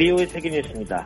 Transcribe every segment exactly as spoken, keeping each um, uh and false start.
비오의 세계뉴스입니다.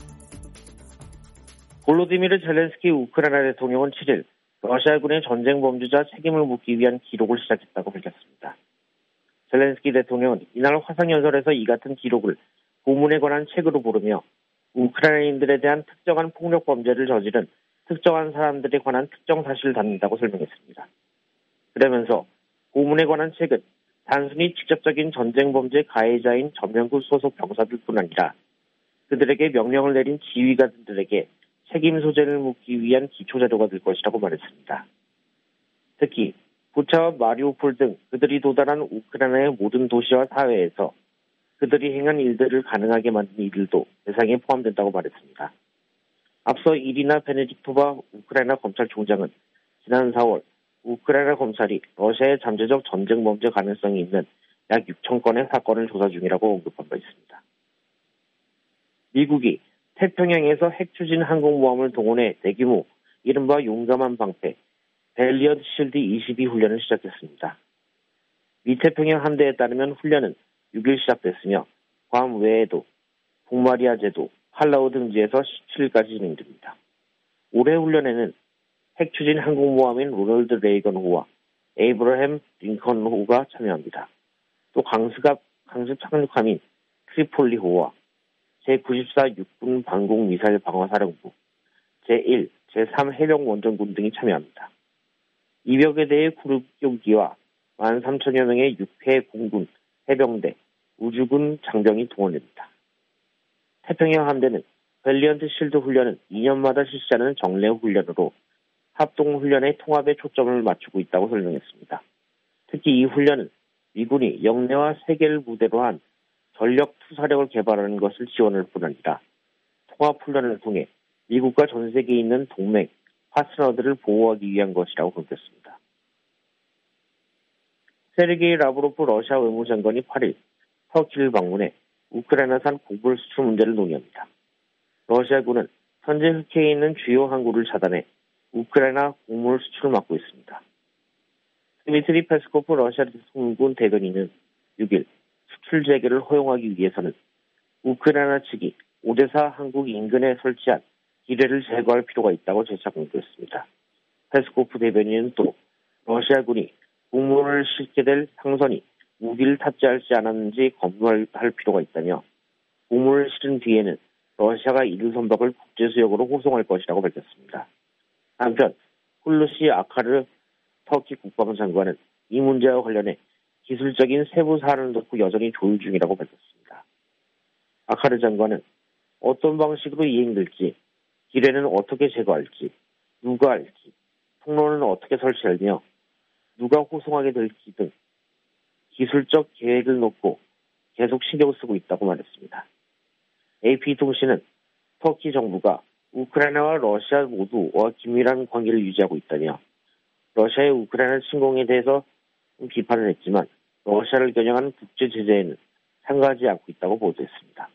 볼로디미르 젤렌스키 우크라이나 대통령은 칠 일 러시아군의 전쟁 범죄자 책임을 묻기 위한 기록을 시작했다고 밝혔습니다. 젤렌스키 대통령은 이날 화상연설에서 이 같은 기록을 고문에 관한 책으로 부르며 우크라이나인들에 대한 특정한 폭력 범죄를 저지른 특정한 사람들에 관한 특정 사실을 담는다고 설명했습니다. 그러면서 고문에 관한 책은 단순히 직접적인 전쟁 범죄 가해자인 전면구 소속 병사들뿐 아니라 그들에게 명령을 내린 지휘관들에게 책임 소재를 묻기 위한 기초 자료가 될 것이라고 말했습니다. 특히 부차와 마리우폴 등 그들이 도달한 우크라이나의 모든 도시와 사회에서 그들이 행한 일들을 가능하게 만든 일들도 대상에 포함된다고 말했습니다. 앞서 이리나 베네딕토바 우크라이나 검찰총장은 지난 사월 우크라이나 검찰이 러시아의 잠재적 전쟁 범죄 가능성이 있는 약 육천 건의 사건을 조사 중이라고 언급한 바 있습니다. 미국이 태평양에서 핵 추진 항공모함을 동원해 대규모 이른바 용감한 방패 벨리언트 실드 이십이 훈련을 시작했습니다. 미태평양 함대에 따르면 훈련은 육 일 시작됐으며 괌 외에도 북마리아 제도, 팔라우 등지에서 십칠 일까지 진행됩니다. 올해 훈련에는 핵 추진 항공모함인 로널드 레이건호와 에이브러햄 링컨호가 참여합니다. 또 강습, 강습 착륙함인 트리폴리호와 제구십사 육군 방공 미사일 방어사령부, 제일, 제삼 해병원전군 등이 참여합니다. 이백여 대의 구륙기와 만 삼천여 명의 육 회 공군, 해병대, 우주군 장병이 동원됩니다. 태평양 함대는 밸리언트 실드 훈련은 이 년마다 실시하는 정례 훈련으로 합동훈련의 통합에 초점을 맞추고 있다고 설명했습니다. 특히 이 훈련은 미군이 영내와 세계를 무대로 한 전력 투사력을 개발하는 것을 지원할 뿐 아니라 통합훈련을 통해 미국과 전 세계에 있는 동맹, 파트너들을 보호하기 위한 것이라고 밝혔습니다. 세르게이 라브로프 러시아 외무장관이 팔 일 터키를 방문해 우크라이나산 곡물 수출 문제를 논의합니다. 러시아군은 현재 흑해에 있는 주요 항구를 차단해 우크라이나 곡물 수출을 막고 있습니다. 드미트리 페스코프 러시아 대통령군 대변인은 육 일 수출 재개를 허용하기 위해서는 우크라이나 측이 오데사 항구 인근에 설치한 기뢰를 제거할 필요가 있다고 재차 강조했습니다. 페스코프 대변인은 또 러시아군이 곡물을 싣게 될 상선이 무기를 탑재하지 않았는지 검토할 필요가 있다며 곡물을 실은 뒤에는 러시아가 이들 선박을 국제수역으로 호송할 것이라고 밝혔습니다. 한편 훌루시 아카르 터키 국방장관은 이 문제와 관련해 기술적인 세부 사안을 놓고 여전히 조율 중이라고 밝혔습니다. 아카르 장관은 어떤 방식으로 이행될지, 기뢰는 어떻게 제거할지, 누가 할지, 통로는 어떻게 설치하며 누가 호송하게 될지 등 기술적 계획을 놓고 계속 신경을 쓰고 있다고 말했습니다. 에이피통신은 터키 정부가 우크라이나와 러시아 모두와 긴밀한 관계를 유지하고 있다며 러시아의 우크라이나 침공에 대해서 비판을 했지만 러시아를 겨냥한 국제 제재에는 참가하지 않고 있다고 보도했습니다.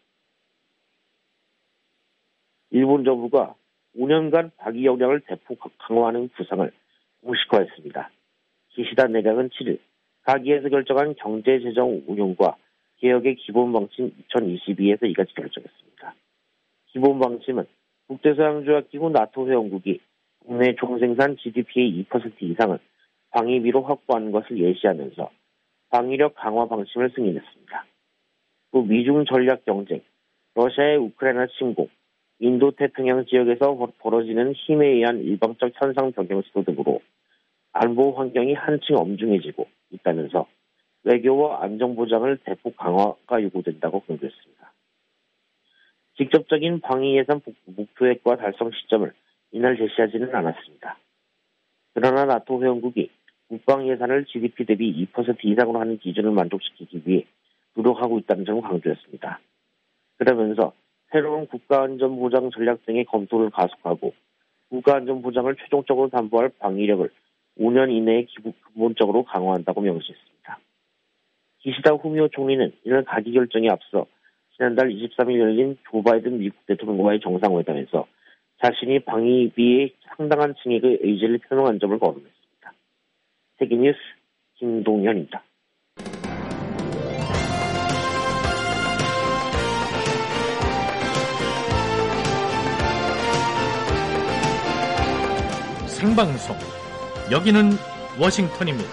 일본 정부가 오 년간 방위 역량을 대폭 강화하는 구상을 공식화했습니다. 기시다 내각은 칠 일 가기에서 결정한 경제재정 운용과 개혁의 기본방침 이천이십이에서 이같이 결정했습니다. 기본방침은 국제서양조약기구 나토 회원국이 국내 총생산 지디피의 이 퍼센트 이상을 방위비로 확보하는 것을 예시하면서 방위력 강화 방침을 승인했습니다. 또 미중 전략 경쟁, 러시아의 우크라이나 침공, 인도 태평양 지역에서 벌어지는 힘에 의한 일방적 현상 변경 시도 등으로 안보 환경이 한층 엄중해지고 있다면서 외교와 안정보장을 대폭 강화가 요구된다고 강조했습니다. 직접적인 방위 예산 목표액과 달성 시점을 이날 제시하지는 않았습니다. 그러나 나토 회원국이 국방 예산을 지디피 대비 이 퍼센트 이상으로 하는 기준을 만족시키기 위해 노력하고 있다는 점을 강조했습니다. 그러면서 새로운 국가안전보장 전략 등의 검토를 가속하고 국가안전보장을 최종적으로 담보할 방위력을 오 년 이내에 기본적으로 강화한다고 명시했습니다. 기시다 후미오 총리는 이날 가기 결정에 앞서 지난달 이십삼 일 열린 조 바이든 미국 대통령과의 정상회담에서 자신이 방위비의 상당한 증액의 의지를 표명한 점을 거론했습니다. 세계뉴스 김동현입니다. 생방송. 여기는 워싱턴입니다.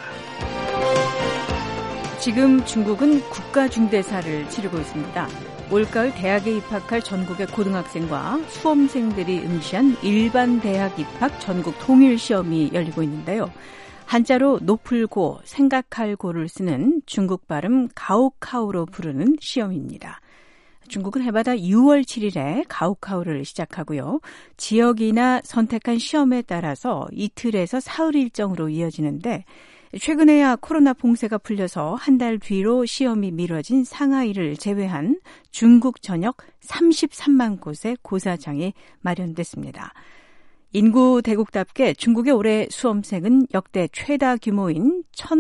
지금 중국은 국가중대사를 치르고 있습니다. 올가을 대학에 입학할 전국의 고등학생과 수험생들이 응시한 일반 대학 입학 전국 통일 시험이 열리고 있는데요. 한자로 높을고, 생각할 고를 쓰는 중국 발음 가오카오로 부르는 시험입니다. 중국은 해마다 유월 칠일에 가오카오를 시작하고요. 지역이나 선택한 시험에 따라서 이틀에서 사흘 일정으로 이어지는데 최근에야 코로나 봉쇄가 풀려서 한 달 뒤로 시험이 미뤄진 상하이를 제외한 중국 전역 삼십삼만 곳의 고사장이 마련됐습니다. 인구 대국답게 중국의 올해 수험생은 역대 최다 규모인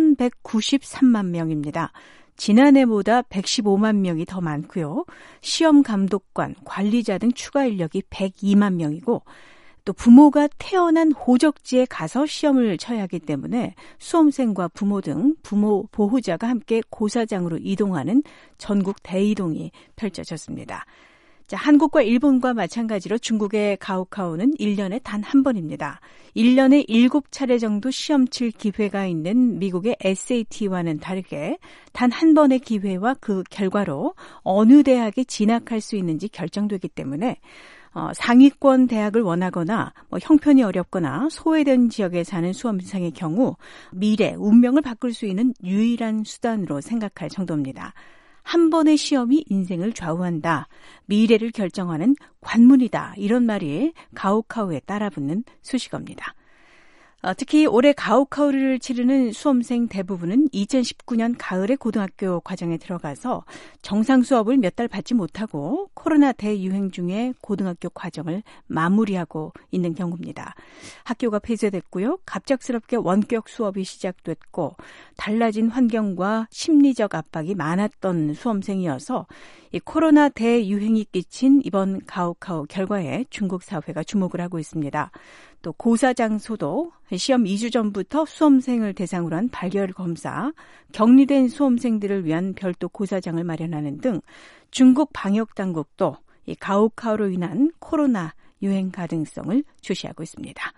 천백구십삼만 명입니다. 지난해보다 백십오만 명이 더 많고요. 시험 감독관, 관리자 등 추가 인력이 백이만 명이고 또 부모가 태어난 호적지에 가서 시험을 쳐야 하기 때문에 수험생과 부모 등 부모 보호자가 함께 고사장으로 이동하는 전국 대이동이 펼쳐졌습니다. 자, 한국과 일본과 마찬가지로 중국의 가오카오는 일 년에 단 한 번입니다. 일 년에 일곱 차례 정도 시험 칠 기회가 있는 미국의 에스에이티와는 다르게 단 한 번의 기회와 그 결과로 어느 대학에 진학할 수 있는지 결정되기 때문에 어, 상위권 대학을 원하거나 뭐 형편이 어렵거나 소외된 지역에 사는 수험생의 경우 미래, 운명을 바꿀 수 있는 유일한 수단으로 생각할 정도입니다. 한 번의 시험이 인생을 좌우한다. 미래를 결정하는 관문이다. 이런 말이 가오카오에 따라붙는 수식어입니다. 어, 특히 올해 가오카오를 치르는 수험생 대부분은 이천십구 년 가을에 고등학교 과정에 들어가서 정상 수업을 몇 달 받지 못하고 코로나 대유행 중에 고등학교 과정을 마무리하고 있는 경우입니다. 학교가 폐쇄됐고요. 갑작스럽게 원격 수업이 시작됐고 달라진 환경과 심리적 압박이 많았던 수험생이어서 이 코로나 대유행이 끼친 이번 가오카오 결과에 중국 사회가 주목을 하고 있습니다. 또 고사 장소도 시험 이 주 전부터 수험생을 대상으로 한 발열 검사, 격리된 수험생들을 위한 별도 고사장을 마련하는 등 중국 방역당국도 이 가오카오로 인한 코로나 유행 가능성을 주시하고 있습니다.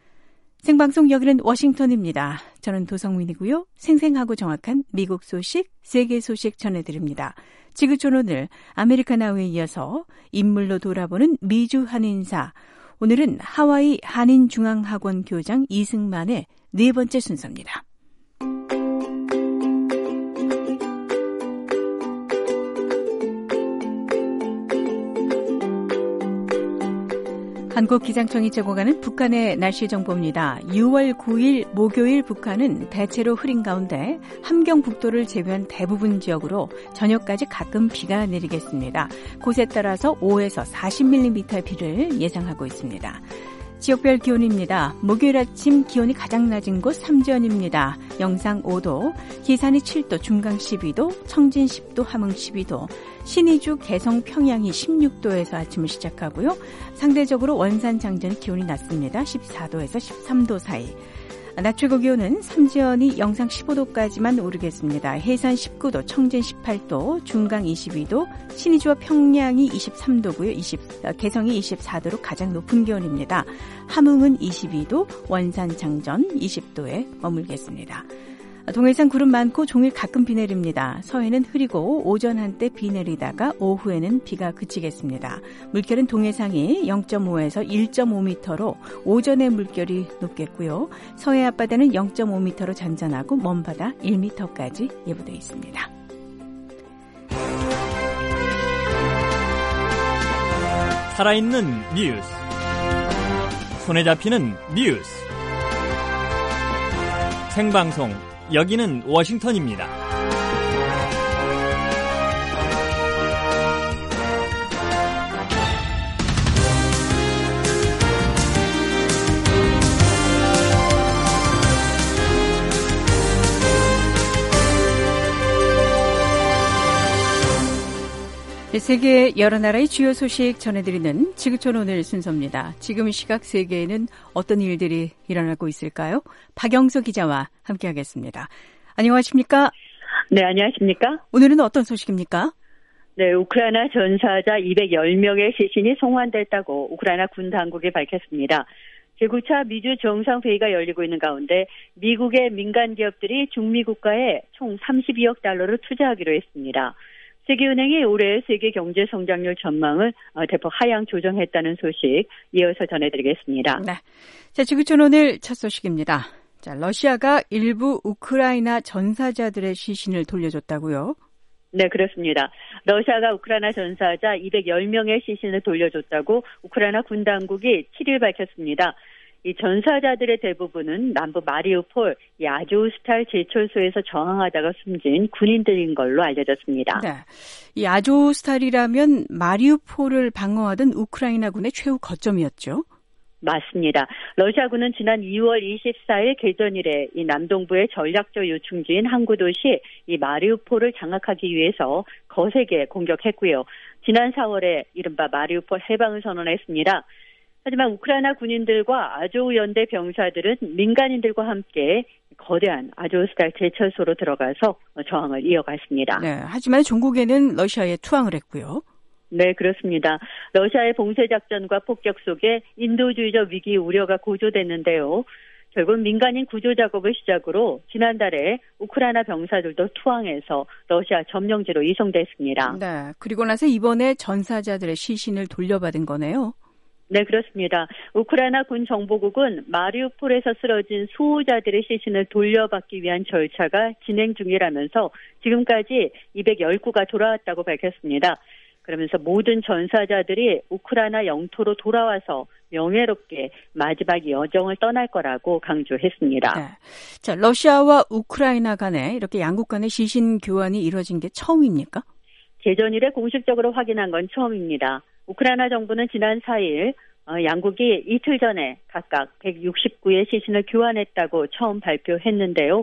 생방송 여기는 워싱턴입니다. 저는 도성민이고요. 생생하고 정확한 미국 소식, 세계 소식 전해드립니다. 지구촌 오늘 아메리카나우에 이어서 인물로 돌아보는 미주 한인사. 오늘은 하와이 한인중앙학원 교장 이승만의 네 번째 순서입니다. 한국기상청이 제공하는 북한의 날씨 정보입니다. 유월 구일 목요일 북한은 대체로 흐린 가운데 함경북도를 제외한 대부분 지역으로 저녁까지 가끔 비가 내리겠습니다. 곳에 따라서 오에서 사십 밀리미터의 비를 예상하고 있습니다. 지역별 기온입니다. 목요일 아침 기온이 가장 낮은 곳 삼전입니다. 영상 오 도, 기산이 칠 도, 중강 십이 도, 청진 십 도, 함흥 십이 도, 신의주, 개성, 평양이 십육 도에서 아침을 시작하고요. 상대적으로 원산, 장전이 기온이 낮습니다. 십사 도에서 십삼 도 사이. 낮 최고 기온은 삼지연이 영상 십오 도까지만 오르겠습니다. 해산 십구 도, 청진 십팔 도, 중강 이십이 도, 신의주와 평양이 이십삼 도고요. 이십, 개성이 이십사 도로 가장 높은 기온입니다. 함흥은 이십이 도, 원산, 장전 이십 도에 머물겠습니다. 동해상 구름 많고 종일 가끔 비 내립니다. 서해는 흐리고 오전 한때 비 내리다가 오후에는 비가 그치겠습니다. 물결은 동해상이 영 점 오에서 일 점 오 미터로 오전에 물결이 높겠고요. 서해 앞바다는 영 점 오 미터로 잔잔하고 먼바다 일 미터까지 예보되어 있습니다. 살아있는 뉴스, 손에 잡히는 뉴스, 생방송 여기는 워싱턴입니다. 세계 여러 나라의 주요 소식 전해드리는 지구촌 오늘 순서입니다. 지금 시각 세계에는 어떤 일들이 일어나고 있을까요? 박영수 기자와 함께하겠습니다. 안녕하십니까? 네, 안녕하십니까? 오늘은 어떤 소식입니까? 네, 우크라이나 전사자 이백십 명의 시신이 송환됐다고 우크라이나 군 당국이 밝혔습니다. 제구 차 미주 정상회의가 열리고 있는 가운데 미국의 민간 기업들이 중미 국가에 총 삼십이억 달러를 투자하기로 했습니다. 세계은행이 올해 세계 경제 성장률 전망을 대폭 하향 조정했다는 소식 이어서 전해드리겠습니다. 네. 자, 지구촌 오늘 첫 소식입니다. 자, 러시아가 일부 우크라이나 전사자들의 시신을 돌려줬다고요? 네, 그렇습니다. 러시아가 우크라이나 전사자 이백십 명의 시신을 돌려줬다고 우크라이나 군 당국이 칠 일 밝혔습니다. 이 전사자들의 대부분은 남부 마리우폴 이 아조스탈 제철소에서 저항하다가 숨진 군인들인 걸로 알려졌습니다. 네, 이 아조스탈이라면 마리우폴을 방어하던 우크라이나군의 최후 거점이었죠? 맞습니다. 러시아군은 지난 이월 이십사일 개전일에 이 남동부의 전략적 요충지인 항구 도시 이 마리우폴을 장악하기 위해서 거세게 공격했고요. 지난 사월에 이른바 마리우폴 해방을 선언했습니다. 하지만 우크라이나 군인들과 아조우 연대 병사들은 민간인들과 함께 거대한 아조스탈 제철소로 들어가서 저항을 이어갔습니다. 네, 하지만 종국에는 러시아에 투항을 했고요. 네, 그렇습니다. 러시아의 봉쇄작전과 폭격 속에 인도주의적 위기 우려가 고조됐는데요. 결국 민간인 구조 작업을 시작으로 지난달에 우크라이나 병사들도 투항해서 러시아 점령지로 이송됐습니다. 네, 그리고 나서 이번에 전사자들의 시신을 돌려받은 거네요. 네, 그렇습니다. 우크라이나 군 정보국은 마리우폴에서 쓰러진 수호자들의 시신을 돌려받기 위한 절차가 진행 중이라면서 지금까지 이백십 구가 돌아왔다고 밝혔습니다. 그러면서 모든 전사자들이 우크라이나 영토로 돌아와서 명예롭게 마지막 여정을 떠날 거라고 강조했습니다. 네. 자, 러시아와 우크라이나 간에 이렇게 양국 간의 시신 교환이 이루어진 게 처음입니까? 개전일에 공식적으로 확인한 건 처음입니다. 우크라이나 정부는 지난 사일 양국이 이틀 전에 각각 백육십구의 시신을 교환했다고 처음 발표했는데요.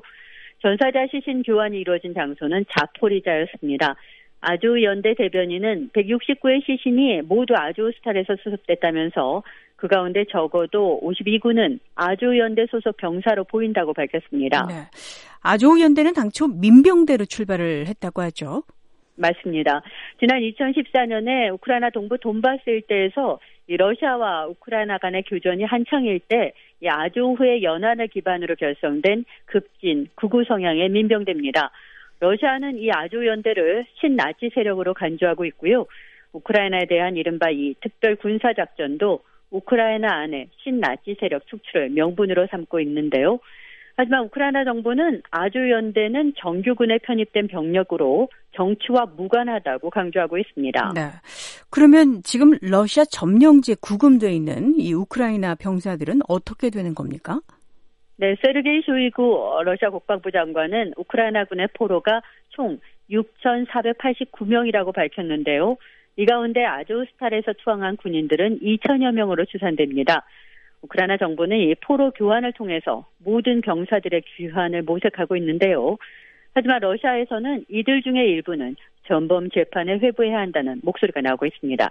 전사자 시신 교환이 이루어진 장소는 자포리자였습니다. 아조우 연대 대변인은 백육십구의 시신이 모두 아조스탈에서 수습됐다면서 그 가운데 적어도 오십이 구는 아조우 연대 소속 병사로 보인다고 밝혔습니다. 네. 아조우 연대는 당초 민병대로 출발을 했다고 하죠. 맞습니다. 지난 이천십사년에 우크라이나 동부 돈바스 일대에서 이 러시아와 우크라이나 간의 교전이 한창일 때 이 아조우의 연안을 기반으로 결성된 급진 극우 성향의 민병대입니다. 러시아는 이 아조우 연대를 신나치 세력으로 간주하고 있고요. 우크라이나에 대한 이른바 이 특별 군사작전도 우크라이나 안에 신나치 세력 축출을 명분으로 삼고 있는데요. 하지만 우크라이나 정부는 아조우 연대는 정규군에 편입된 병력으로 정치와 무관하다고 강조하고 있습니다. 네. 그러면 지금 러시아 점령지에 구금되어 있는 이 우크라이나 병사들은 어떻게 되는 겁니까? 네, 세르게이 쇼이구 러시아 국방부 장관은 우크라이나군의 포로가 총 육천사백팔십구 명이라고 밝혔는데요. 이 가운데 아조스탈에서 투항한 군인들은 이천여 명으로 추산됩니다. 우크라이나 정부는 이 포로 교환을 통해서 모든 병사들의 귀환을 모색하고 있는데요. 하지만 러시아에서는 이들 중에 일부는 전범 재판에 회부해야 한다는 목소리가 나오고 있습니다.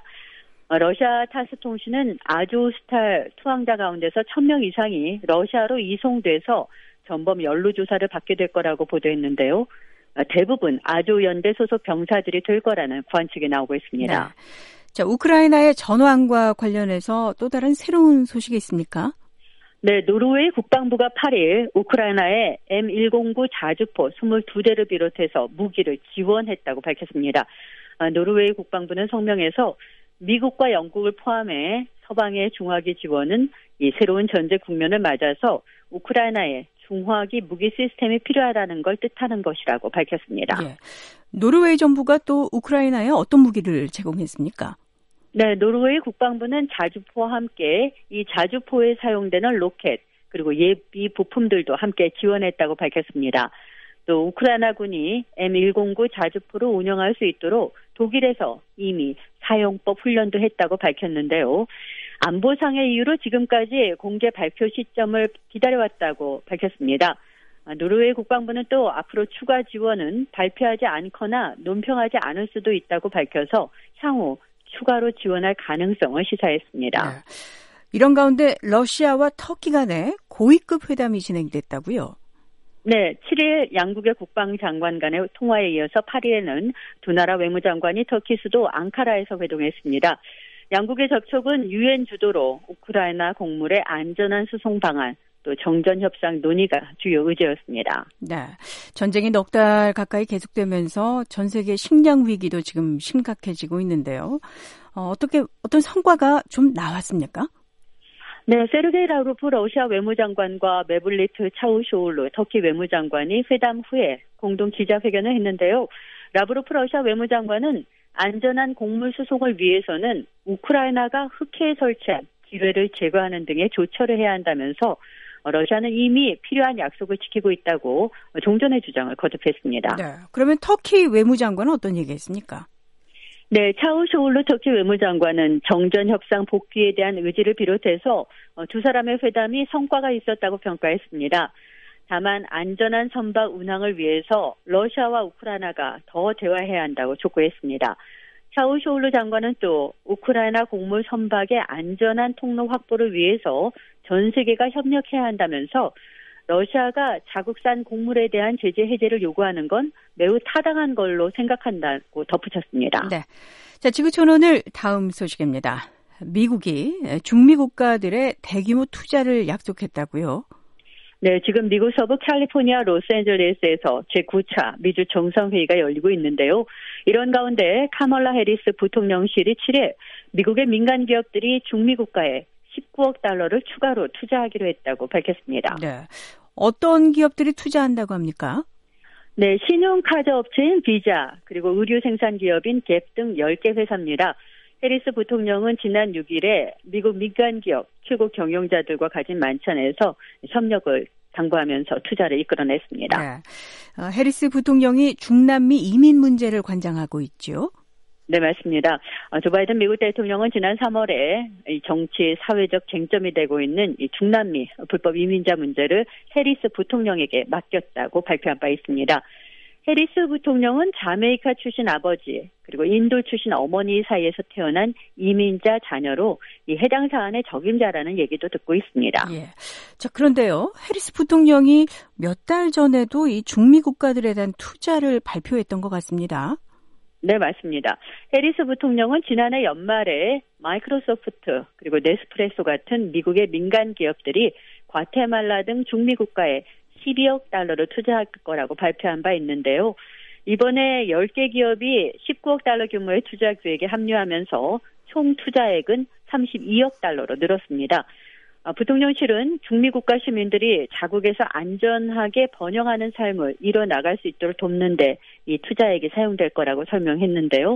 러시아 타스 통신은 아조스탈 투항자 가운데서 천 명 이상이 러시아로 이송돼서 전범 연루 조사를 받게 될 거라고 보도했는데요. 대부분 아조우 연대 소속 병사들이 될 거라는 관측이 나오고 있습니다. 네. 자, 우크라이나의 전황과 관련해서 또 다른 새로운 소식이 있습니까? 네, 노르웨이 국방부가 팔 일 우크라이나에 엠 백구 자주포 이십이 대를 비롯해서 무기를 지원했다고 밝혔습니다. 노르웨이 국방부는 성명에서 미국과 영국을 포함해 서방의 중화기 지원은 이 새로운 전제 국면을 맞아서 우크라이나에 중화기 무기 시스템이 필요하다는 걸 뜻하는 것이라고 밝혔습니다. 예. 노르웨이 정부가 또 우크라이나에 어떤 무기를 제공했습니까? 네, 노르웨이 국방부는 자주포와 함께 이 자주포에 사용되는 로켓 그리고 예비 부품들도 함께 지원했다고 밝혔습니다. 또 우크라이나군이 엠 백구 자주포를 운영할 수 있도록 독일에서 이미 사용법 훈련도 했다고 밝혔는데요. 안보상의 이유로 지금까지 공개 발표 시점을 기다려왔다고 밝혔습니다. 노르웨이 국방부는 또 앞으로 추가 지원은 발표하지 않거나 논평하지 않을 수도 있다고 밝혀서 향후 추가로 지원할 가능성을 시사했습니다. 네. 이런 가운데 러시아와 터키 간에 고위급 회담이 진행됐다고요? 네, 칠 일 양국의 국방장관 간의 통화에 이어서 팔 일에는 두 나라 외무장관이 터키 수도 앙카라에서 회동했습니다. 양국의 접촉은 유엔 주도로 우크라이나 곡물의 안전한 수송 방안, 또 정전 협상 논의가 주요 의제였습니다. 네, 전쟁이 넉 달 가까이 계속되면서 전 세계 식량 위기도 지금 심각해지고 있는데요. 어, 어떻게 어떤 성과가 좀 나왔습니까? 네, 세르게이 라브로프 러시아 외무장관과 메블리트 차우쇼울루 터키 외무장관이 회담 후에 공동 기자회견을 했는데요. 라브로프 러시아 외무장관은 안전한 곡물 수송을 위해서는 우크라이나가 흑해에 설치한 기뢰를 제거하는 등의 조처를 해야 한다면서 러시아는 이미 필요한 약속을 지키고 있다고 종전의 주장을 거듭했습니다. 네, 그러면 터키 외무장관은 어떤 얘기했습니까? 네, 차우쇼울루 터키 외무장관은 정전 협상 복귀에 대한 의지를 비롯해서 두 사람의 회담이 성과가 있었다고 평가했습니다. 다만 안전한 선박 운항을 위해서 러시아와 우크라이나가 더 대화해야 한다고 촉구했습니다. 차우쇼울루 장관은 또 우크라이나 곡물 선박의 안전한 통로 확보를 위해서 전 세계가 협력해야 한다면서 러시아가 자국산 곡물에 대한 제재 해제를 요구하는 건 매우 타당한 걸로 생각한다고 덧붙였습니다. 네, 자, 지구촌 오늘 다음 소식입니다. 미국이 중미 국가들의 대규모 투자를 약속했다고요? 네, 지금 미국 서부 캘리포니아 로스앤젤레스에서 제구 차 미주 정상회의가 열리고 있는데요. 이런 가운데 카멀라 해리스 부통령실이 칠 일 미국의 민간 기업들이 중미 국가에 십구억 달러를 추가로 투자하기로 했다고 밝혔습니다. 네, 어떤 기업들이 투자한다고 합니까? 네, 신용카드 업체인 비자, 그리고 의류 생산 기업인 갭 등 열 개 회사입니다. 해리스 부통령은 지난 육 일에 미국 민간 기업 최고 경영자들과 가진 만찬에서 협력을 당부하면서 투자를 이끌어냈습니다. 네. 어, 해리스 부통령이 중남미 이민 문제를 관장하고 있죠. 네, 맞습니다. 어, 조 바이든 미국 대통령은 지난 삼월에 이 정치, 사회적 쟁점이 되고 있는 이 중남미 불법 이민자 문제를 해리스 부통령에게 맡겼다고 발표한 바 있습니다. 해리스 부통령은 자메이카 출신 아버지 그리고 인도 출신 어머니 사이에서 태어난 이민자 자녀로 이 해당 사안의 적임자라는 얘기도 듣고 있습니다. 예. 자, 그런데요, 해리스 부통령이 몇 달 전에도 이 중미 국가들에 대한 투자를 발표했던 것 같습니다. 네, 맞습니다. 해리스 부통령은 지난해 연말에 마이크로소프트 그리고 네스프레소 같은 미국의 민간 기업들이 과테말라 등 중미 국가에 십이억 달러를 투자할 거라고 발표한 바 있는데요. 이번에 열 개 기업이 십구억 달러 규모의 투자 계획에 합류하면서 총 투자액은 삼십이억 달러로 늘었습니다. 부통령실은 중미 국가 시민들이 자국에서 안전하게 번영하는 삶을 이뤄나갈 수 있도록 돕는 데 이 투자액이 사용될 거라고 설명했는데요.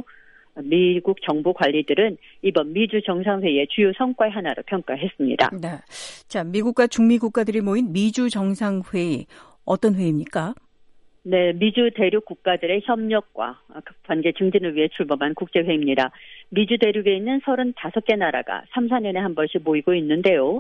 미국 정부 관리들은 이번 미주 정상회의의 주요 성과의 하나로 평가했습니다. 네. 자, 미국과 중미 국가들이 모인 미주 정상회의, 어떤 회의입니까? 네, 미주 대륙 국가들의 협력과 관계 증진을 위해 출범한 국제회의입니다. 미주 대륙에 있는 서른다섯 개 나라가 삼, 사 년에 한 번씩 모이고 있는데요.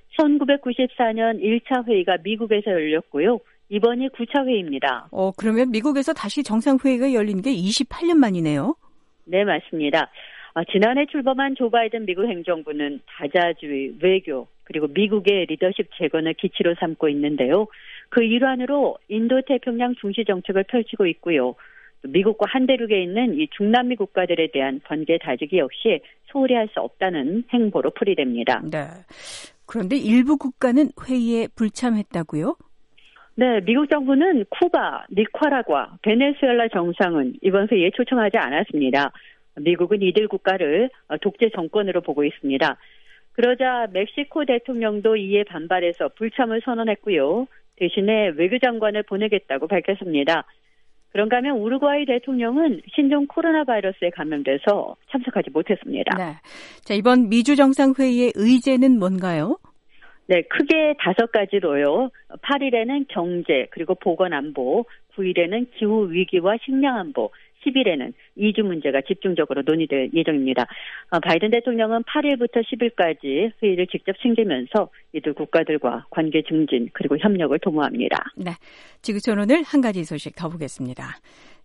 천구백구십사 년 일 차 회의가 미국에서 열렸고요. 이번이 구 차 회의입니다. 어, 그러면 미국에서 다시 정상회의가 열린 게 이십팔 년 만이네요. 네, 맞습니다. 아, 지난해 출범한 조 바이든 미국 행정부는 다자주의, 외교, 그리고 미국의 리더십 재건을 기치로 삼고 있는데요. 그 일환으로 인도태평양 중시 정책을 펼치고 있고요. 미국과 한 대륙에 있는 이 중남미 국가들에 대한 관계 다지기 역시 소홀히 할 수 없다는 행보로 풀이됩니다. 네. 그런데 일부 국가는 회의에 불참했다고요? 네, 미국 정부는 쿠바, 니카라과, 베네수엘라 정상은 이번 회의에 초청하지 않았습니다. 미국은 이들 국가를 독재 정권으로 보고 있습니다. 그러자 멕시코 대통령도 이에 반발해서 불참을 선언했고요. 대신에 외교장관을 보내겠다고 밝혔습니다. 그런가 하면 우루과이 대통령은 신종 코로나 바이러스에 감염돼서 참석하지 못했습니다. 네. 자, 이번 미주 정상회의의 의제는 뭔가요? 네, 크게 다섯 가지로요. 팔 일에는 경제 그리고 보건안보, 구 일에는 기후위기와 식량안보, 십 일에는 이주 문제가 집중적으로 논의될 예정입니다. 바이든 대통령은 팔 일부터 십 일까지 회의를 직접 챙기면서 이들 국가들과 관계 증진 그리고 협력을 도모합니다. 네, 지구촌 오늘 한 가지 소식 더 보겠습니다.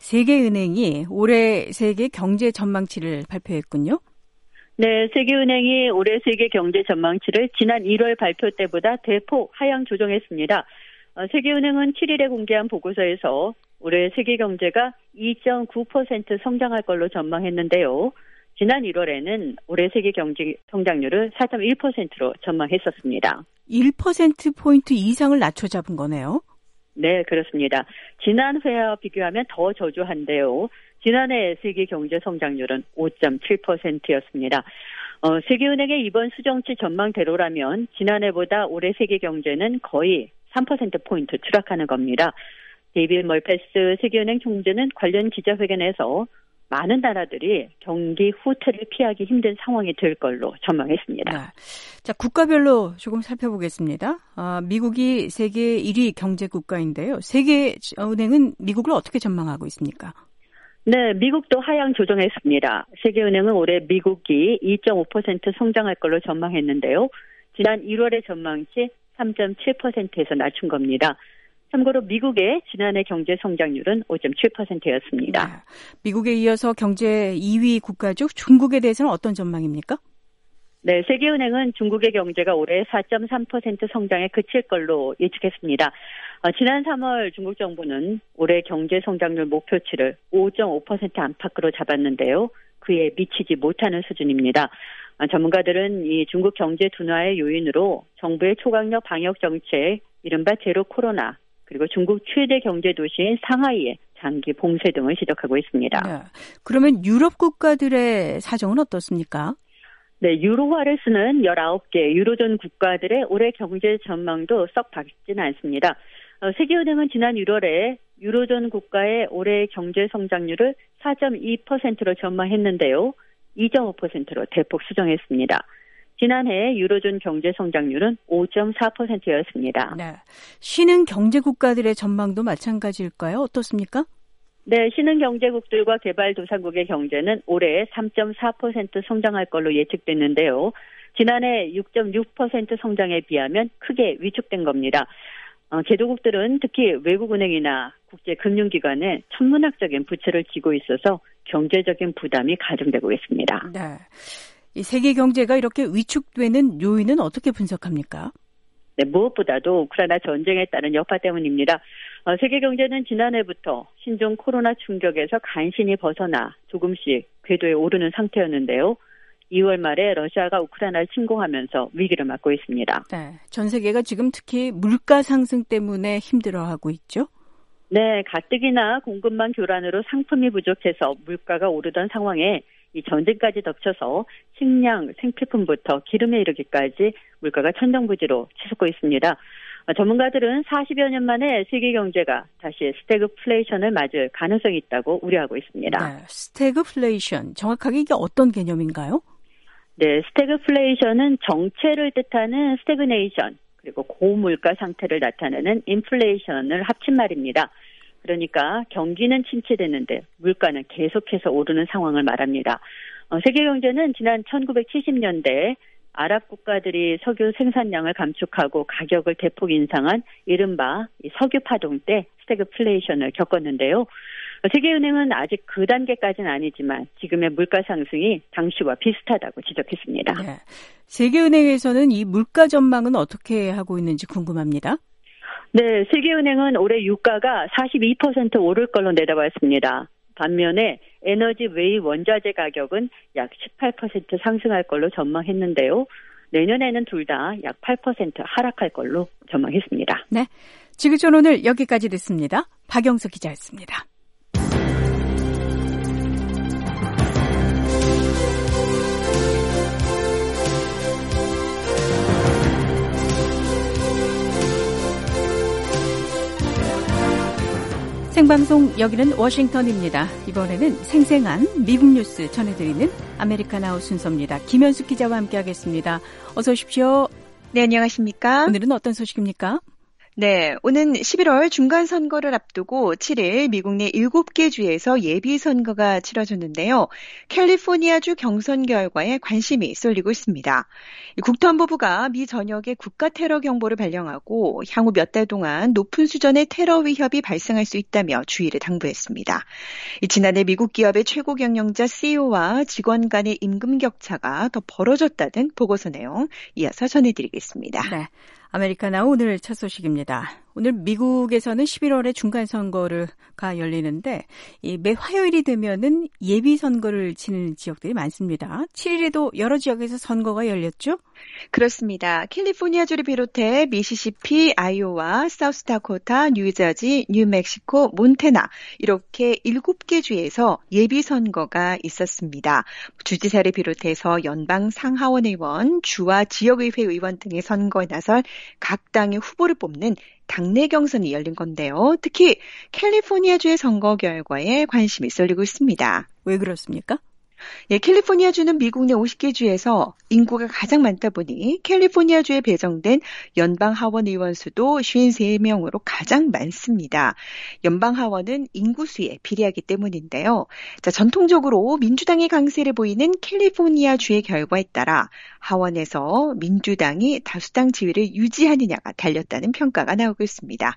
세계은행이 올해 세계 경제 전망치를 발표했군요. 네, 세계은행이 올해 세계 경제 전망치를 지난 일월 발표 때보다 대폭 하향 조정했습니다. 세계은행은 칠 일에 공개한 보고서에서 올해 세계 경제가 이 점 구 퍼센트 성장할 걸로 전망했는데요. 지난 일월에는 올해 세계 경제 성장률을 사 점 일 퍼센트로 전망했었습니다. 일 퍼센트포인트 이상을 낮춰 잡은 거네요. 네, 그렇습니다. 지난 회와 비교하면 더 저조한데요. 지난해 세계 경제 성장률은 오 점 칠 퍼센트였습니다. 어, 세계은행의 이번 수정치 전망대로라면 지난해보다 올해 세계 경제는 거의 삼 퍼센트포인트 추락하는 겁니다. 데이비드 멀패스 세계은행 총재는 관련 기자회견에서 많은 나라들이 경기 후퇴를 피하기 힘든 상황이 될 걸로 전망했습니다. 네. 자, 국가별로 조금 살펴보겠습니다. 아, 미국이 세계 일 위 경제 국가인데요. 세계은행은 미국을 어떻게 전망하고 있습니까? 네, 미국도 하향 조정했습니다. 세계은행은 올해 미국이 이 점 오 퍼센트 성장할 걸로 전망했는데요. 지난 일월의 전망치 삼 점 칠 퍼센트에서 낮춘 겁니다. 참고로 미국의 지난해 경제 성장률은 오 점 칠 퍼센트였습니다. 네. 미국에 이어서 경제 이 위 국가죠. 중국에 대해서는 어떤 전망입니까? 네, 세계은행은 중국의 경제가 올해 사 점 삼 퍼센트 성장에 그칠 걸로 예측했습니다. 어, 지난 삼월 중국 정부는 올해 경제 성장률 목표치를 오 점 오 퍼센트 안팎으로 잡았는데요. 그에 미치지 못하는 수준입니다. 어, 전문가들은 이 중국 경제 둔화의 요인으로 정부의 초강력 방역 정책, 이른바 제로 코로나, 그리고 중국 최대 경제 도시인 상하이의 장기 봉쇄 등을 지적하고 있습니다. 네. 그러면 유럽 국가들의 사정은 어떻습니까? 네, 유로화를 쓰는 열아홉 개 유로존 국가들의 올해 경제 전망도 썩 밝지는 않습니다. 어, 세계은행은 지난 일월에 유로존 국가의 올해 경제 성장률을 사 점 이 퍼센트로 전망했는데요. 이 점 오 퍼센트로 대폭 수정했습니다. 지난해 유로존 경제 성장률은 오 점 사 퍼센트였습니다. 네, 신흥 경제 국가들의 전망도 마찬가지일까요? 어떻습니까? 네, 신흥 경제국들과 개발도상국의 경제는 올해 삼 점 사 퍼센트 성장할 걸로 예측됐는데요. 지난해 육 점 육 퍼센트 성장에 비하면 크게 위축된 겁니다. 어, 개도국들은 특히 외국은행이나 국제금융기관에 천문학적인 부채를 지고 있어서 경제적인 부담이 가중되고 있습니다. 네, 이 세계 경제가 이렇게 위축되는 요인은 어떻게 분석합니까? 네, 무엇보다도 우크라이나 전쟁에 따른 여파 때문입니다. 어, 세계 경제는 지난해부터 신종 코로나 충격에서 간신히 벗어나 조금씩 궤도에 오르는 상태였는데요. 이월 말에 러시아가 우크라이나를 침공하면서 위기를 맞고 있습니다. 네, 전 세계가 지금 특히 물가 상승 때문에 힘들어하고 있죠? 네, 가뜩이나 공급망 교란으로 상품이 부족해서 물가가 오르던 상황에 이 전쟁까지 덮쳐서 식량, 생필품부터 기름에 이르기까지 물가가 천정부지로 치솟고 있습니다. 전문가들은 사십여 년 만에 세계 경제가 다시 스태그플레이션을 맞을 가능성이 있다고 우려하고 있습니다. 네, 스태그플레이션, 정확하게 이게 어떤 개념인가요? 네, 스태그플레이션은 정체를 뜻하는 스태그네이션, 그리고 고물가 상태를 나타내는 인플레이션을 합친 말입니다. 그러니까 경기는 침체되는데 물가는 계속해서 오르는 상황을 말합니다. 어, 세계 경제는 지난 천구백칠십 년대 아랍 국가들이 석유 생산량을 감축하고 가격을 대폭 인상한 이른바 석유 파동 때 스태그플레이션을 겪었는데요. 세계은행은 아직 그 단계까지는 아니지만 지금의 물가 상승이 당시와 비슷하다고 지적했습니다. 네. 세계은행에서는 이 물가 전망은 어떻게 하고 있는지 궁금합니다. 네, 세계은행은 올해 유가가 사십이 퍼센트 오를 걸로 내다봤습니다. 반면에 에너지 외의 원자재 가격은 약 십팔 퍼센트 상승할 걸로 전망했는데요. 내년에는 둘 다 약 팔 퍼센트 하락할 걸로 전망했습니다. 네, 지구촌 오늘 여기까지 듣습니다. 박영석 기자였습니다. 생방송 여기는 워싱턴입니다. 이번에는 생생한 미국 뉴스 전해드리는 아메리카나우 순서입니다. 김현숙 기자와 함께하겠습니다. 어서 오십시오. 네, 안녕하십니까? 오늘은 어떤 소식입니까? 네, 오는 십일월 중간선거를 앞두고 칠일 미국 내 일곱 개 주에서 예비선거가 치러졌는데요. 캘리포니아주 경선 결과에 관심이 쏠리고 있습니다. 국토안보부가 미 전역에 국가 테러 경보를 발령하고 향후 몇 달 동안 높은 수준의 테러 위협이 발생할 수 있다며 주의를 당부했습니다. 지난해 미국 기업의 최고 경영자 씨이오와 직원 간의 임금 격차가 더 벌어졌다는 보고서 내용 이어서 전해드리겠습니다. 네. 아메리카나 오늘 첫 소식입니다. 오늘 미국에서는 십일월에 중간선거가 열리는데 이 매 화요일이 되면은 예비선거를 치는 지역들이 많습니다. 칠일에도 여러 지역에서 선거가 열렸죠? 그렇습니다. 캘리포니아주를 비롯해 미시시피, 아이오와, 사우스다코타, 뉴저지, 뉴멕시코, 몬태나 이렇게 일곱 개 주에서 예비선거가 있었습니다. 주지사를 비롯해서 연방 상하원 의원, 주와 지역의회 의원 등의 선거에 나설 각 당의 후보를 뽑는 당내 경선이 열린 건데요. 특히 캘리포니아주의 선거 결과에 관심이 쏠리고 있습니다. 왜 그렇습니까? 예, 캘리포니아주는 미국 내 오십 개 주에서 인구가 가장 많다 보니 캘리포니아주에 배정된 연방 하원 의원 수도 오십삼 명으로 가장 많습니다. 연방 하원은 인구수에 비례하기 때문인데요. 자, 전통적으로 민주당의 강세를 보이는 캘리포니아주의 결과에 따라 하원에서 민주당이 다수당 지위를 유지하느냐가 달렸다는 평가가 나오고 있습니다.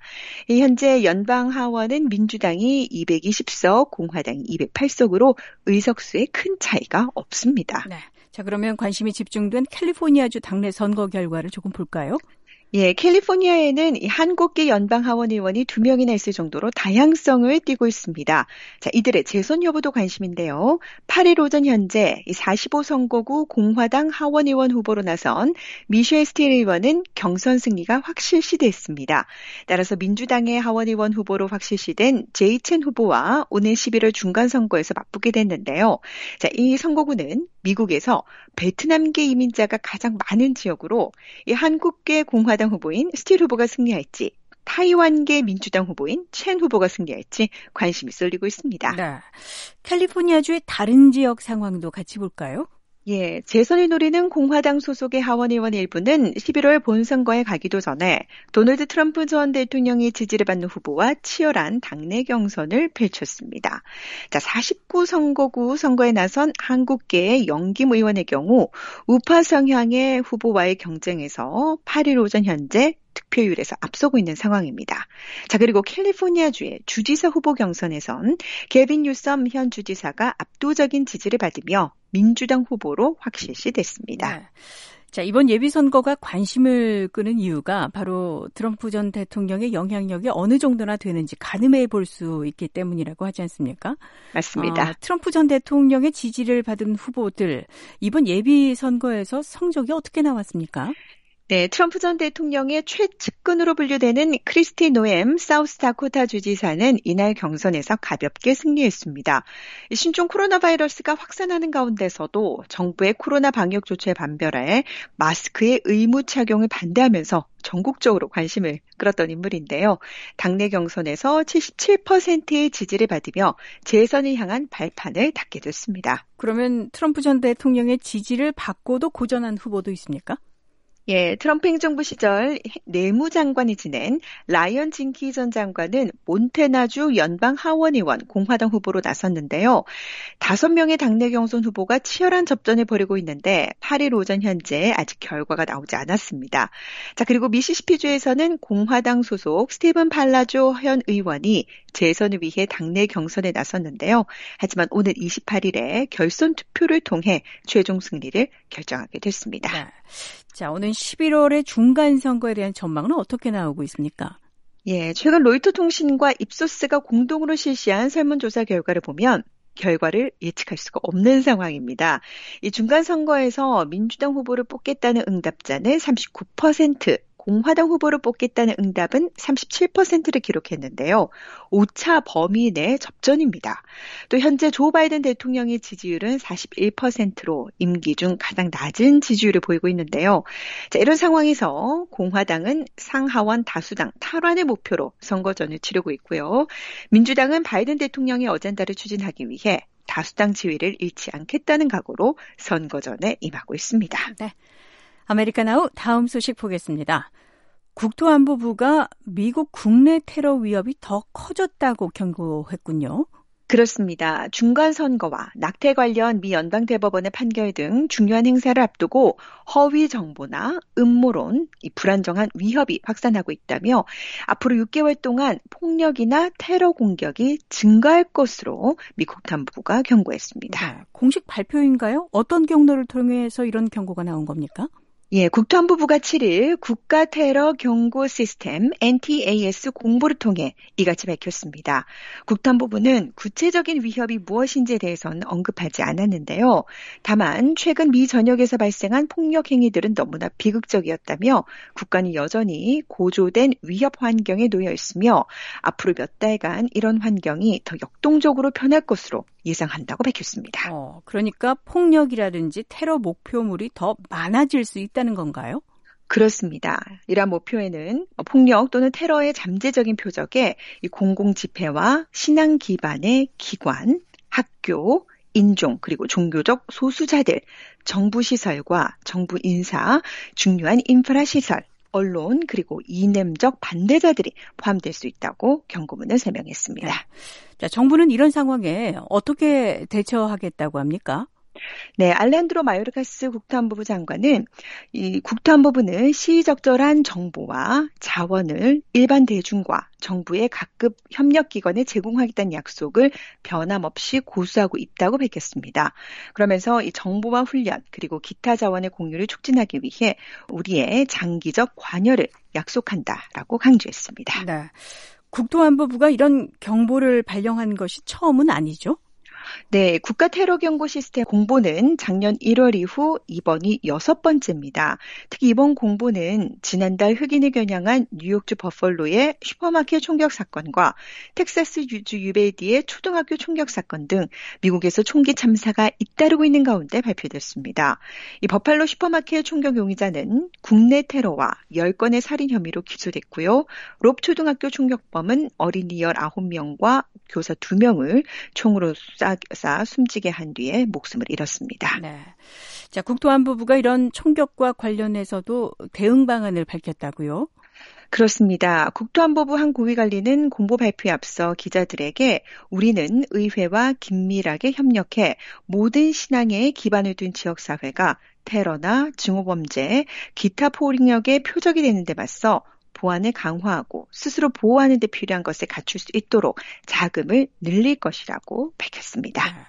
현재 연방 하원은 민주당이 이백이십 석, 공화당이 이백팔 석으로 의석수에 큰 차이가 없습니다. 네. 자, 그러면 관심이 집중된 캘리포니아주 당내 선거 결과를 조금 볼까요? 예, 캘리포니아에는 한국계 연방하원 의원이 두 명이나 있을 정도로 다양성을 띠고 있습니다. 자, 이들의 재선 여부도 관심인데요. 팔일 오전 현재 사십오 선거구 공화당 하원 의원 후보로 나선 미셸 스틸 의원은 경선 승리가 확실시됐습니다. 따라서 민주당의 하원 의원 후보로 확실시된 제이 첸 후보와 오늘 십일월 중간선거에서 맞붙게 됐는데요. 자, 이 선거구는 미국에서 베트남계 이민자가 가장 많은 지역으로 이 한국계 공화당 후보인 스틸 후보가 승리할지 타이완계 민주당 후보인 첸 후보가 승리할지 관심이 쏠리고 있습니다. 네. 캘리포니아주의 다른 지역 상황도 같이 볼까요? 예, 재선을 노리는 공화당 소속의 하원 의원 일부는 십일월 본선거에 가기도 전에 도널드 트럼프 전 대통령의 지지를 받는 후보와 치열한 당내 경선을 펼쳤습니다. 자, 사십구 선거구 선거에 나선 한국계의 영김 의원의 경우 우파 성향의 후보와의 경쟁에서 팔일 오전 현재 득표율에서 앞서고 있는 상황입니다. 자, 그리고 캘리포니아주의 주지사 후보 경선에선 게빈 뉴섬 현 주지사가 압도적인 지지를 받으며 민주당 후보로 확실시됐습니다. 네. 자, 이번 예비선거가 관심을 끄는 이유가 바로 트럼프 전 대통령의 영향력이 어느 정도나 되는지 가늠해 볼 수 있기 때문이라고 하지 않습니까? 맞습니다. 어, 트럼프 전 대통령의 지지를 받은 후보들, 이번 예비선거에서 성적이 어떻게 나왔습니까? 네, 트럼프 전 대통령의 최측근으로 분류되는 크리스티 노엠 사우스다코타 주지사는 이날 경선에서 가볍게 승리했습니다. 신종 코로나 바이러스가 확산하는 가운데서도 정부의 코로나 방역 조치에 반발해 마스크의 의무 착용을 반대하면서 전국적으로 관심을 끌었던 인물인데요. 당내 경선에서 칠십칠 퍼센트의 지지를 받으며 재선을 향한 발판을 닫게 됐습니다. 그러면 트럼프 전 대통령의 지지를 받고도 고전한 후보도 있습니까? 예, 트럼프 행정부 시절 내무장관이 지낸 라이언 징키 전 장관은 몬태나주 연방 하원 의원 공화당 후보로 나섰는데요. 다섯 명의 당내 경선 후보가 치열한 접전을 벌이고 있는데 팔일 오전 현재 아직 결과가 나오지 않았습니다. 자, 그리고 미시시피주에서는 공화당 소속 스티븐 팔라조 현 의원이 재선을 위해 당내 경선에 나섰는데요. 하지만 오늘 이십팔일에 결선 투표를 통해 최종 승리를 결정하게 됐습니다. 네. 자, 오늘 십일월의 중간선거에 대한 전망은 어떻게 나오고 있습니까? 예, 최근 로이터 통신과 입소스가 공동으로 실시한 설문조사 결과를 보면 결과를 예측할 수가 없는 상황입니다. 이 중간선거에서 민주당 후보를 뽑겠다는 응답자는 삼십구 퍼센트, 공화당 후보를 뽑겠다는 응답은 삼십칠 퍼센트를 기록했는데요. 오차 범위 내 접전입니다. 또 현재 조 바이든 대통령의 지지율은 사십일 퍼센트로 임기 중 가장 낮은 지지율을 보이고 있는데요. 자, 이런 상황에서 공화당은 상하원 다수당 탈환의 목표로 선거전을 치르고 있고요. 민주당은 바이든 대통령의 어젠다를 추진하기 위해 다수당 지위를 잃지 않겠다는 각오로 선거전에 임하고 있습니다. 네. 아메리카나우 다음 소식 보겠습니다. 국토안보부가 미국 국내 테러 위협이 더 커졌다고 경고했군요. 그렇습니다. 중간선거와 낙태 관련 미 연방대법원의 판결 등 중요한 행사를 앞두고 허위 정보나 음모론, 이 불안정한 위협이 확산하고 있다며 앞으로 육 개월 동안 폭력이나 테러 공격이 증가할 것으로 미 국토안보부가 경고했습니다. 네, 공식 발표인가요? 어떤 경로를 통해서 이런 경고가 나온 겁니까? 예, 국토안보부가 칠 일 국가 테러 경고 시스템 엔 티 에이 에스 공보를 통해 이같이 밝혔습니다. 국토안보부는 구체적인 위협이 무엇인지에 대해서는 언급하지 않았는데요. 다만 최근 미 전역에서 발생한 폭력 행위들은 너무나 비극적이었다며 국가는 여전히 고조된 위협 환경에 놓여 있으며 앞으로 몇 달간 이런 환경이 더 역동적으로 변할 것으로 예상한다고 밝혔습니다. 어, 그러니까 폭력이라든지 테러 목표물이 더 많아질 수 있다는 건가요? 그렇습니다. 이러한 목표에는 폭력 또는 테러의 잠재적인 표적에 이 공공집회와 신앙 기반의 기관, 학교, 인종 그리고 종교적 소수자들, 정부 시설과 정부 인사, 중요한 인프라 시설, 언론 그리고 이념적 반대자들이 포함될 수 있다고 경고문을 설명했습니다. 네. 자, 정부는 이런 상황에 어떻게 대처하겠다고 합니까? 네, 알레한드로 마요르카스 국토안보부 장관은 이 국토안보부는 시의적절한 정보와 자원을 일반 대중과 정부의 각급 협력기관에 제공하겠다는 약속을 변함없이 고수하고 있다고 밝혔습니다. 그러면서 이 정보와 훈련 그리고 기타 자원의 공유를 촉진하기 위해 우리의 장기적 관여를 약속한다라고 강조했습니다. 네, 국토안보부가 이런 경보를 발령한 것이 처음은 아니죠? 네, 국가 테러 경고 시스템 공보는 작년 일월 이후 이번이 여섯 번째입니다. 특히 이번 공보는 지난달 흑인을 겨냥한 뉴욕주 버펄로의 슈퍼마켓 총격 사건과 텍사스주 유베이디의 초등학교 총격 사건 등 미국에서 총기 참사가 잇따르고 있는 가운데 발표됐습니다. 이 버팔로 슈퍼마켓 총격 용의자는 국내 테러와 열 건의 살인 혐의로 기소됐고요. 롭 초등학교 총격범은 어린이 열아홉 명과 교사 두 명을 총으로 쏴 쏴 숨지게 한 뒤에 목숨을 잃었습니다. 네. 자, 국토안보부가 이런 총격과 관련해서도 대응 방안을 밝혔다고요? 그렇습니다. 국토안보부 한 고위관리는 공보 발표에 앞서 기자들에게 우리는 의회와 긴밀하게 협력해 모든 신앙에 기반을 둔 지역사회가 테러나 증오범죄, 기타 폭력의 표적이 되는 데 맞서 보안을 강화하고 스스로 보호하는 데 필요한 것을 갖출 수 있도록 자금을 늘릴 것이라고 밝혔습니다. 네.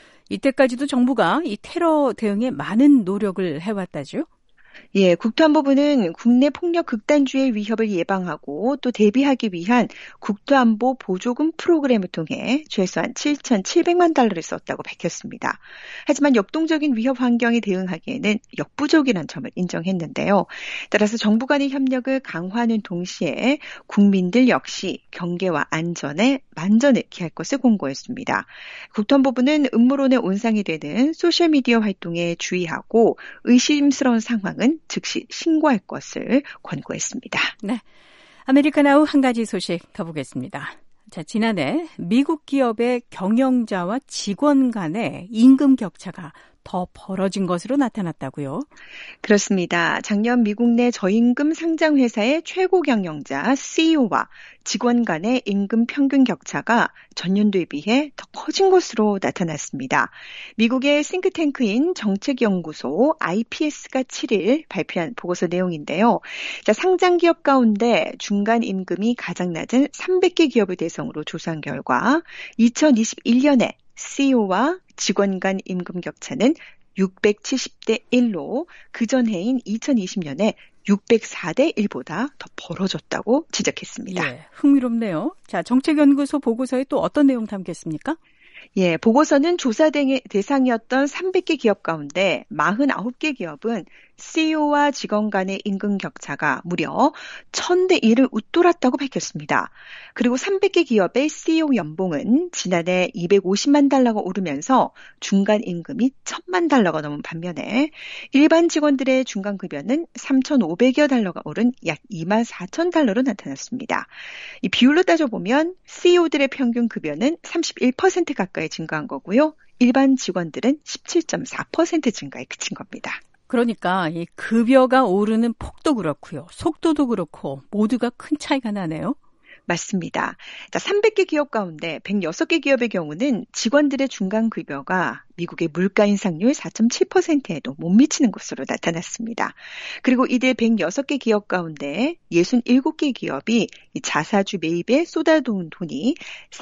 이때까지도 정부가 이 테러 대응에 많은 노력을 해왔다죠? 예, 국토안보부는 국내 폭력 극단주의 위협을 예방하고 또 대비하기 위한 국토안보 보조금 프로그램을 통해 최소한 칠천칠백만 달러를 썼다고 밝혔습니다. 하지만 역동적인 위협 환경에 대응하기에는 역부족이라는 점을 인정했는데요. 따라서 정부 간의 협력을 강화하는 동시에 국민들 역시 경계와 안전에 만전을 기할 것을 공고했습니다. 국토안보부는 음모론의 온상이 되는 소셜미디어 활동에 주의하고 의심스러운 상황은 즉시 신고할 것을 권고했습니다. 네, 아메리카나우 한 가지 소식 더 보겠습니다. 자, 지난해 미국 기업의 경영자와 직원 간의 임금 격차가 더 벌어진 것으로 나타났다고요? 그렇습니다. 작년 미국 내 저임금 상장 회사의 최고 경영자 씨이오와 직원 간의 임금 평균 격차가 전년도에 비해 더 커진 것으로 나타났습니다. 미국의 싱크탱크인 정책연구소 아이 피 에스가 칠 일 발표한 보고서 내용인데요. 자, 상장 기업 가운데 중간 임금이 가장 낮은 삼백 개 기업을 대상으로 조사한 결과 이천이십일 년에 씨이오와 직원 간 임금 격차는 육백칠십 대 일로 그전 해인 이천이십 년에 육백사 대 일보다 더 벌어졌다고 지적했습니다. 예, 흥미롭네요. 자, 정책연구소 보고서에 또 어떤 내용 담겼습니까? 예, 보고서는 조사 대상이었던 삼백 개 기업 가운데 사십구 개 기업은 씨이오와 직원 간의 임금 격차가 무려 천 대 일을 웃돌았다고 밝혔습니다. 그리고 삼백 개 기업의 씨이오 연봉은 지난해 이백오십만 달러가 오르면서 중간 임금이 천만 달러가 넘은 반면에 일반 직원들의 중간 급여는 삼천오백여 달러가 오른 약 이만 사천 달러로 나타났습니다. 이 비율로 따져보면 씨이오들의 평균 급여는 삼십일 퍼센트 가까이 증가한 거고요. 일반 직원들은 십칠 점 사 퍼센트 증가에 그친 겁니다. 그러니까 이 급여가 오르는 폭도 그렇고요. 속도도 그렇고 모두가 큰 차이가 나네요. 맞습니다. 삼백 개 기업 가운데 백육 개 기업의 경우는 직원들의 중간 급여가 미국의 물가 인상률 사 점 칠 퍼센트에도 못 미치는 것으로 나타났습니다. 그리고 이들 백육 개 기업 가운데 육십칠 개 기업이 자사주 매입에 쏟아놓은 돈이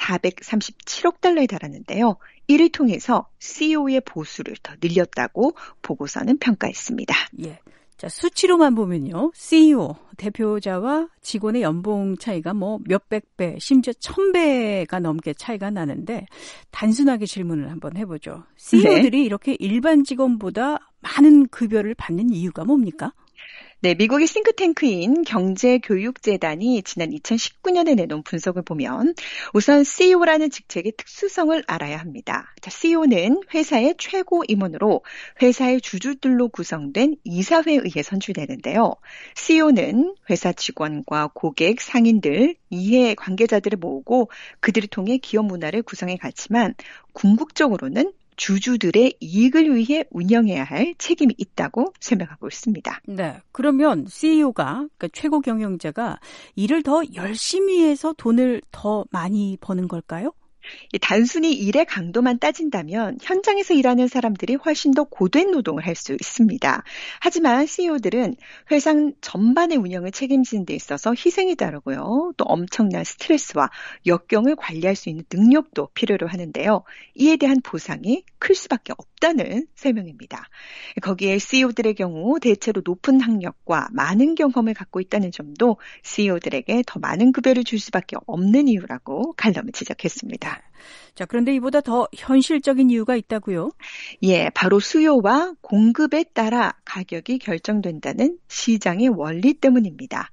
사백삼십칠억 달러에 달하는데요. 이를 통해서 씨이오의 보수를 더 늘렸다고 보고서는 평가했습니다. 예. 자, 수치로만 보면요. 씨이오, 대표자와 직원의 연봉 차이가 뭐 몇백 배, 심지어 천 배가 넘게 차이가 나는데 단순하게 질문을 한번 해보죠. 씨이오들이 네. 이렇게 일반 직원보다 많은 급여를 받는 이유가 뭡니까? 네, 미국의 싱크탱크인 경제교육재단이 지난 이천십구 년에 내놓은 분석을 보면 우선 씨이오라는 직책의 특수성을 알아야 합니다. 자, 씨이오는 회사의 최고 임원으로 회사의 주주들로 구성된 이사회에 의해 선출되는데요. 씨이오는 회사 직원과 고객, 상인들, 이해 관계자들을 모으고 그들을 통해 기업 문화를 구성해 갔지만 궁극적으로는 주주들의 이익을 위해 운영해야 할 책임이 있다고 설명하고 있습니다. 네, 그러면 씨이오가, 그러니까 최고 경영자가 일을 더 열심히 해서 돈을 더 많이 버는 걸까요? 단순히 일의 강도만 따진다면 현장에서 일하는 사람들이 훨씬 더 고된 노동을 할 수 있습니다. 하지만 씨이오들은 회사 전반의 운영을 책임지는 데 있어서 희생이 따르고요. 또 엄청난 스트레스와 역경을 관리할 수 있는 능력도 필요로 하는데요. 이에 대한 보상이 클 수밖에 없다는 설명입니다. 거기에 씨이오들의 경우 대체로 높은 학력과 많은 경험을 갖고 있다는 점도 씨이오들에게 더 많은 급여를 줄 수밖에 없는 이유라고 칼럼을 지적했습니다. 자, 그런데 이보다 더 현실적인 이유가 있다고요? 예, 바로 수요와 공급에 따라 가격이 결정된다는 시장의 원리 때문입니다.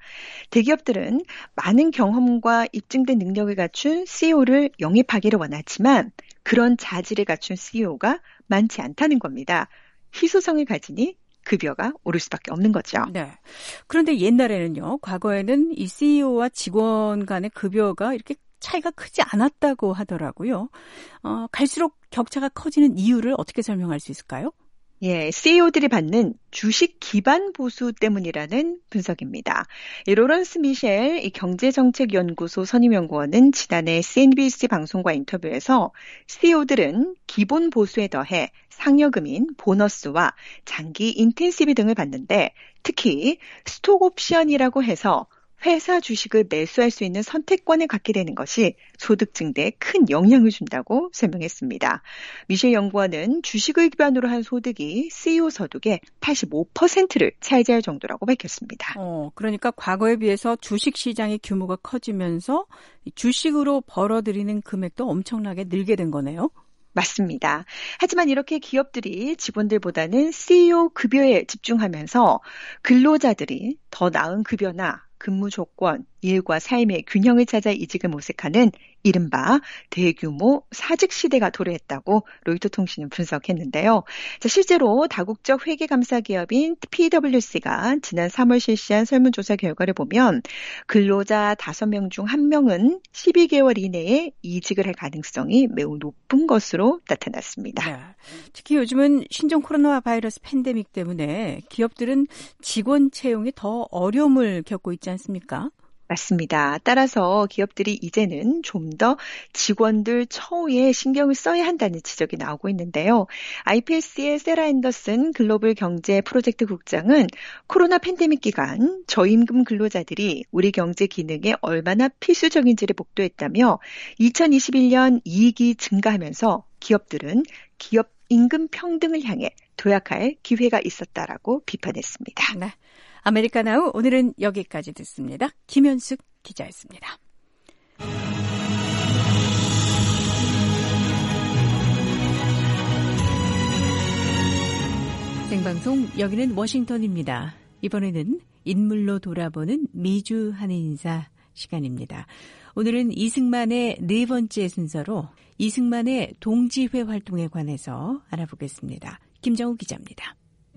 대기업들은 많은 경험과 입증된 능력을 갖춘 씨이오를 영입하기를 원하지만 그런 자질을 갖춘 씨이오가 많지 않다는 겁니다. 희소성을 가지니 급여가 오를 수밖에 없는 거죠. 네. 그런데 옛날에는요, 과거에는 이 씨이오와 직원 간의 급여가 이렇게 차이가 크지 않았다고 하더라고요. 어, 갈수록 격차가 커지는 이유를 어떻게 설명할 수 있을까요? 예, 씨이오들이 받는 주식 기반 보수 때문이라는 분석입니다. 이 로런스 미셸 이 경제정책연구소 선임연구원은 지난해 씨엔비씨 방송과 인터뷰에서 씨이오들은 기본 보수에 더해 상여금인 보너스와 장기 인텐시브 등을 받는데 특히 스톡 옵션이라고 해서 회사 주식을 매수할 수 있는 선택권을 갖게 되는 것이 소득 증대에 큰 영향을 준다고 설명했습니다. 미셸 연구원은 주식을 기반으로 한 소득이 씨이오 소득의 팔십오 퍼센트를 차지할 정도라고 밝혔습니다. 어, 그러니까 과거에 비해서 주식 시장의 규모가 커지면서 주식으로 벌어들이는 금액도 엄청나게 늘게 된 거네요. 맞습니다. 하지만 이렇게 기업들이 직원들보다는 씨이오 급여에 집중하면서 근로자들이 더 나은 급여나 근무 조건, 일과 삶의 균형을 찾아 이직을 모색하는 이른바 대규모 사직 시대가 도래했다고 로이터 통신은 분석했는데요. 자, 실제로 다국적 회계감사 기업인 피더블유씨가 지난 삼월 실시한 설문조사 결과를 보면 근로자 다섯 명 중 한 명은 십이 개월 이내에 이직을 할 가능성이 매우 높은 것으로 나타났습니다. 네. 특히 요즘은 신종 코로나 바이러스 팬데믹 때문에 기업들은 직원 채용에 더 어려움을 겪고 있지 않습니까? 맞습니다. 따라서 기업들이 이제는 좀 더 직원들 처우에 신경을 써야 한다는 지적이 나오고 있는데요. 아이피에스의 세라 앤더슨 글로벌 경제 프로젝트 국장은 코로나 팬데믹 기간 저임금 근로자들이 우리 경제 기능에 얼마나 필수적인지를 목도했다며 이천이십일 년 이익이 증가하면서 기업들은 기업 임금 평등을 향해 도약할 기회가 있었다라고 비판했습니다. 네. 아메리카나우 오늘은 여기까지 듣습니다. 김현숙 기자였습니다. 생방송 여기는 워싱턴입니다. 이번에는 인물로 돌아보는 미주 한인사 시간입니다. 오늘은 이승만의 네 번째 순서로 이승만의 동지회 활동에 관해서 알아보겠습니다. 김정우 기자입니다.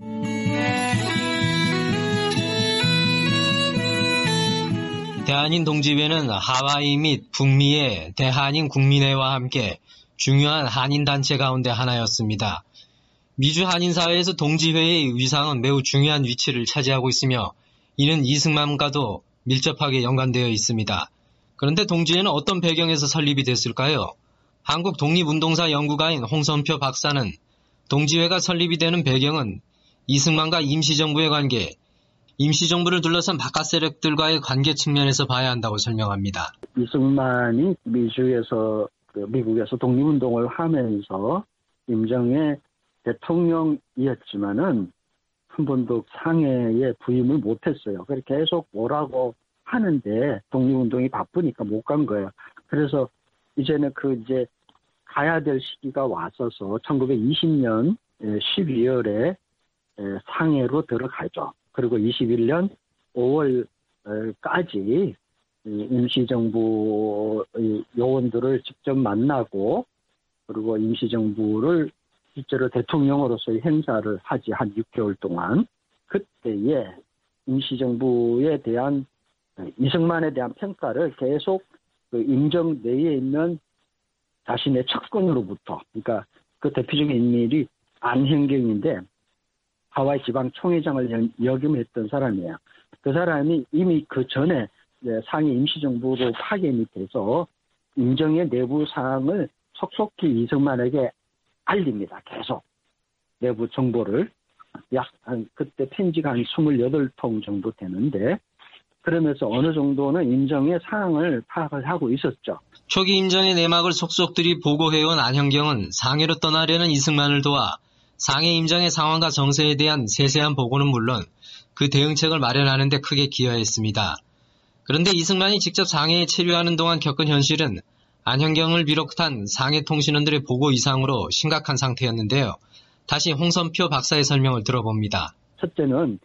대한인 동지회는 하와이 및 북미의 대한인 국민회와 함께 중요한 한인단체 가운데 하나였습니다. 미주 한인사회에서 동지회의 위상은 매우 중요한 위치를 차지하고 있으며 이는 이승만과도 밀접하게 연관되어 있습니다. 그런데 동지회는 어떤 배경에서 설립이 됐을까요? 한국 독립운동사 연구가인 홍선표 박사는 동지회가 설립이 되는 배경은 이승만과 임시정부의 관계, 임시정부를 둘러싼 바깥 세력들과의 관계 측면에서 봐야 한다고 설명합니다. 이승만이 미주에서 미국에서 독립운동을 하면서 임정의 대통령이었지만은 한 번도 상해에 부임을 못했어요. 그래서 계속 오라고 하는데 독립운동이 바쁘니까 못 간 거예요. 그래서 이제는 그 이제 가야 될 시기가 왔어서 천구백이십 년 십이월에 상해로 들어가죠. 그리고 이십일 년 오월까지 임시정부 요원들을 직접 만나고 그리고 임시정부를 실제로 대통령으로서의 행사를 하지 한 육 개월 동안 그때에 임시정부에 대한 이승만에 대한 평가를 계속 그 임정 내에 있는 자신의 측근으로부터 그러니까 그 대표적인 인물이 안현경인데 하와이 지방 총회장을 역임했던 사람이에요. 그 사람이 이미 그 전에 상해 임시정부로 파견이 돼서 임정의 내부 사항을 속속히 이승만에게 알립니다. 계속 내부 정보를 약 한 그때 편지가 한 이십팔 통 정도 되는데 그러면서 어느 정도는 임정의 사항을 파악을 하고 있었죠. 초기 임정의 내막을 속속들이 보고해온 안현경은 상해로 떠나려는 이승만을 도와 상해 임정의 상황과 정세에 대한 세세한 보고는 물론 그 대응책을 마련하는 데 크게 기여했습니다. 그런데 이승만이 직접 상해에 체류하는 동안 겪은 현실은 안현경을 비롯한 상해 통신원들의 보고 이상으로 심각한 상태였는데요. 다시 홍선표 박사의 설명을 들어봅니다. 첫째는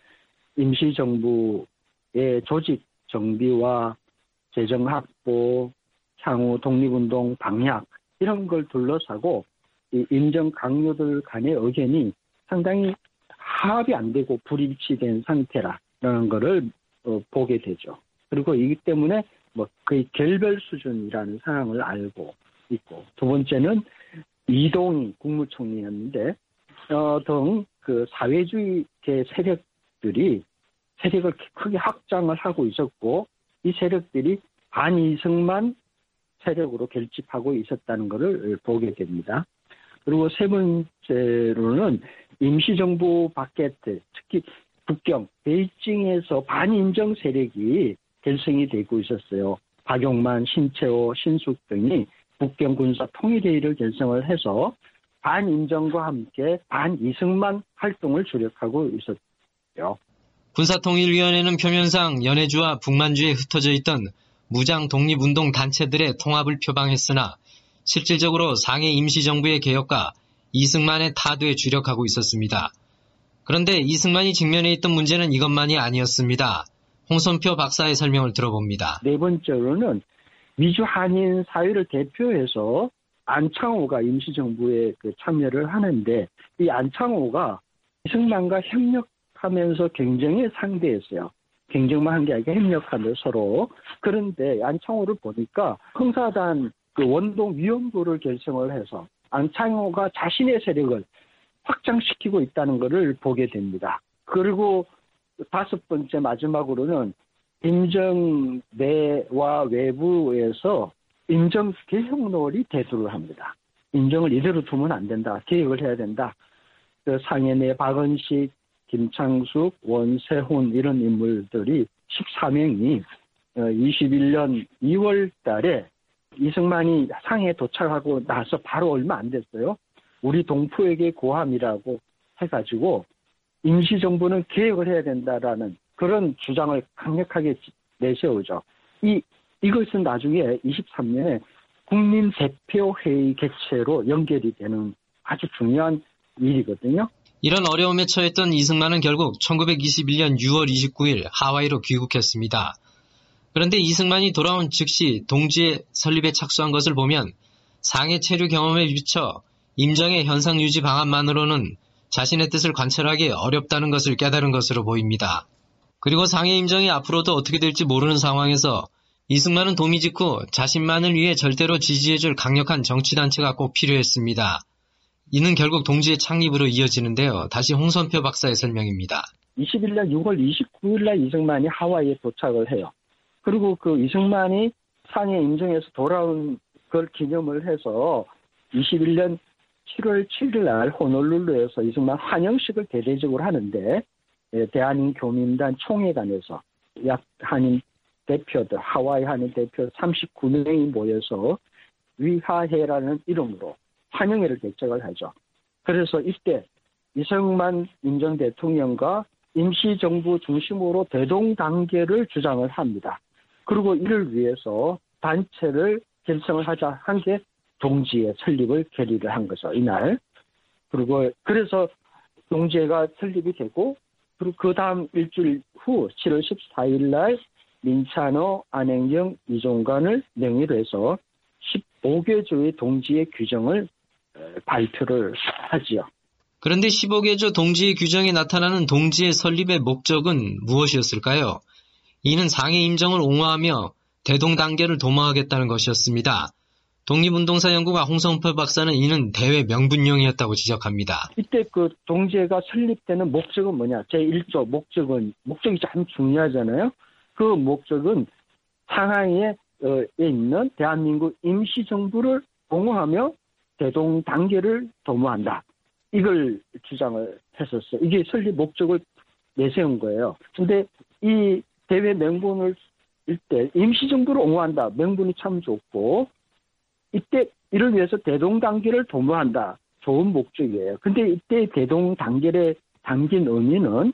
임시정부의 조직 정비와 재정 확보, 향후 독립운동 방향 이런 걸 둘러싸고 이 임정 강요들 간의 의견이 상당히 합이 안 되고 불일치된 상태라는 거를 어, 보게 되죠. 그리고 이기 때문에 뭐 거의 결별 수준이라는 상황을 알고 있고 두 번째는 이동희 국무총리였는데 어, 등 그 사회주의계 세력들이 세력을 크게 확장을 하고 있었고 이 세력들이 반이승만 세력으로 결집하고 있었다는 것을 보게 됩니다. 그리고 세 번째로는 임시정부 바깥에 특히 북경, 베이징에서 반인정 세력이 결성이 되고 있었어요. 박용만, 신채호, 신숙 등이 북경 군사 통일회의를 결성을 해서 반인정과 함께 반이승만 활동을 주력하고 있었죠. 군사통일위원회는 표면상 연해주와 북만주에 흩어져 있던 무장 독립운동 단체들의 통합을 표방했으나 실질적으로 상해 임시정부의 개혁과 이승만의 타도에 주력하고 있었습니다. 그런데 이승만이 직면해 있던 문제는 이것만이 아니었습니다. 홍선표 박사의 설명을 들어봅니다. 네 번째로는 미주 한인 사회를 대표해서 안창호가 임시정부에 그 참여를 하는데 이 안창호가 이승만과 협력하면서 경쟁의 상대였어요. 경쟁만 한 게 아니라 협력하면서 서로. 그런데 안창호를 보니까 흥사단 그 원동위원부를 결성을 해서 안창호가 자신의 세력을 확장시키고 있다는 것을 보게 됩니다. 그리고 다섯 번째 마지막으로는 임정 내와 외부에서 임정 개혁론이 대두를 합니다. 임정을 이대로 두면 안 된다. 개혁을 해야 된다. 그 상해 내 박은식, 김창숙, 원세훈 이런 인물들이 십사 명이 이십일 년 이월 달에 이승만이 상해에 도착하고 나서 바로 얼마 안 됐어요. 우리 동포에게 고함이라고 해가지고 임시정부는 개혁을 해야 된다라는 그런 주장을 강력하게 내세우죠. 이, 이것은 나중에 이십삼 년에 국민대표회의 개최로 연결이 되는 아주 중요한 일이거든요. 이런 어려움에 처했던 이승만은 결국 천구백이십일 년 유월 이십구일 하와이로 귀국했습니다. 그런데 이승만이 돌아온 즉시 동지의 설립에 착수한 것을 보면 상해 체류 경험에 비춰 임정의 현상 유지 방안만으로는 자신의 뜻을 관철하기 어렵다는 것을 깨달은 것으로 보입니다. 그리고 상해 임정이 앞으로도 어떻게 될지 모르는 상황에서 이승만은 도미 직후 자신만을 위해 절대로 지지해줄 강력한 정치단체가 꼭 필요했습니다. 이는 결국 동지의 창립으로 이어지는데요. 다시 홍선표 박사의 설명입니다. 이십일 년 유월 이십구일 날 이승만이 하와이에 도착을 해요. 그리고 그 이승만이 상해 임정에서 돌아온 걸 기념을 해서 이십일 년 칠월 칠일 날 호놀룰루에서 이승만 환영식을 대대적으로 하는데 대한인 교민단 총회관에서 약 한인 대표들, 하와이 한인 대표 삼십구 명이 모여서 위하회라는 이름으로 환영회를 개최를 하죠. 그래서 이때 이승만 임전 대통령과 임시정부 중심으로 대동단계를 주장을 합니다. 그리고 이를 위해서 단체를 결성을 하자 한 게 동지회 설립을 결의를 한 거죠, 이날. 그리고 그래서 동지회가 설립이 되고, 그리고 그 다음 일주일 후 칠월 십사일 날 민찬호, 안행영, 이종관을 명의로 해서 십오 개조의 동지회 규정을 발표를 하지요. 그런데 십오 개조 동지회 규정에 나타나는 동지회 설립의 목적은 무엇이었을까요? 이는 상해 임정을 옹호하며 대동단계를 도모하겠다는 것이었습니다. 독립운동사 연구가 홍성표 박사는 이는 대외 명분용이었다고 지적합니다. 이때 그 동지회가 설립되는 목적은 뭐냐? 제일 조 목적은, 목적이 참 중요하잖아요. 그 목적은 상하이에 있는 대한민국 임시정부를 옹호하며 대동단계를 도모한다. 이걸 주장을 했었어요. 이게 설립 목적을 내세운 거예요. 근데 이 대외 명분을 일때 임시정부를 옹호한다. 명분이 참 좋고, 이때 이를 위해서 대동단계를 도모한다. 좋은 목적이에요. 근데 이때 대동단계에 담긴 의미는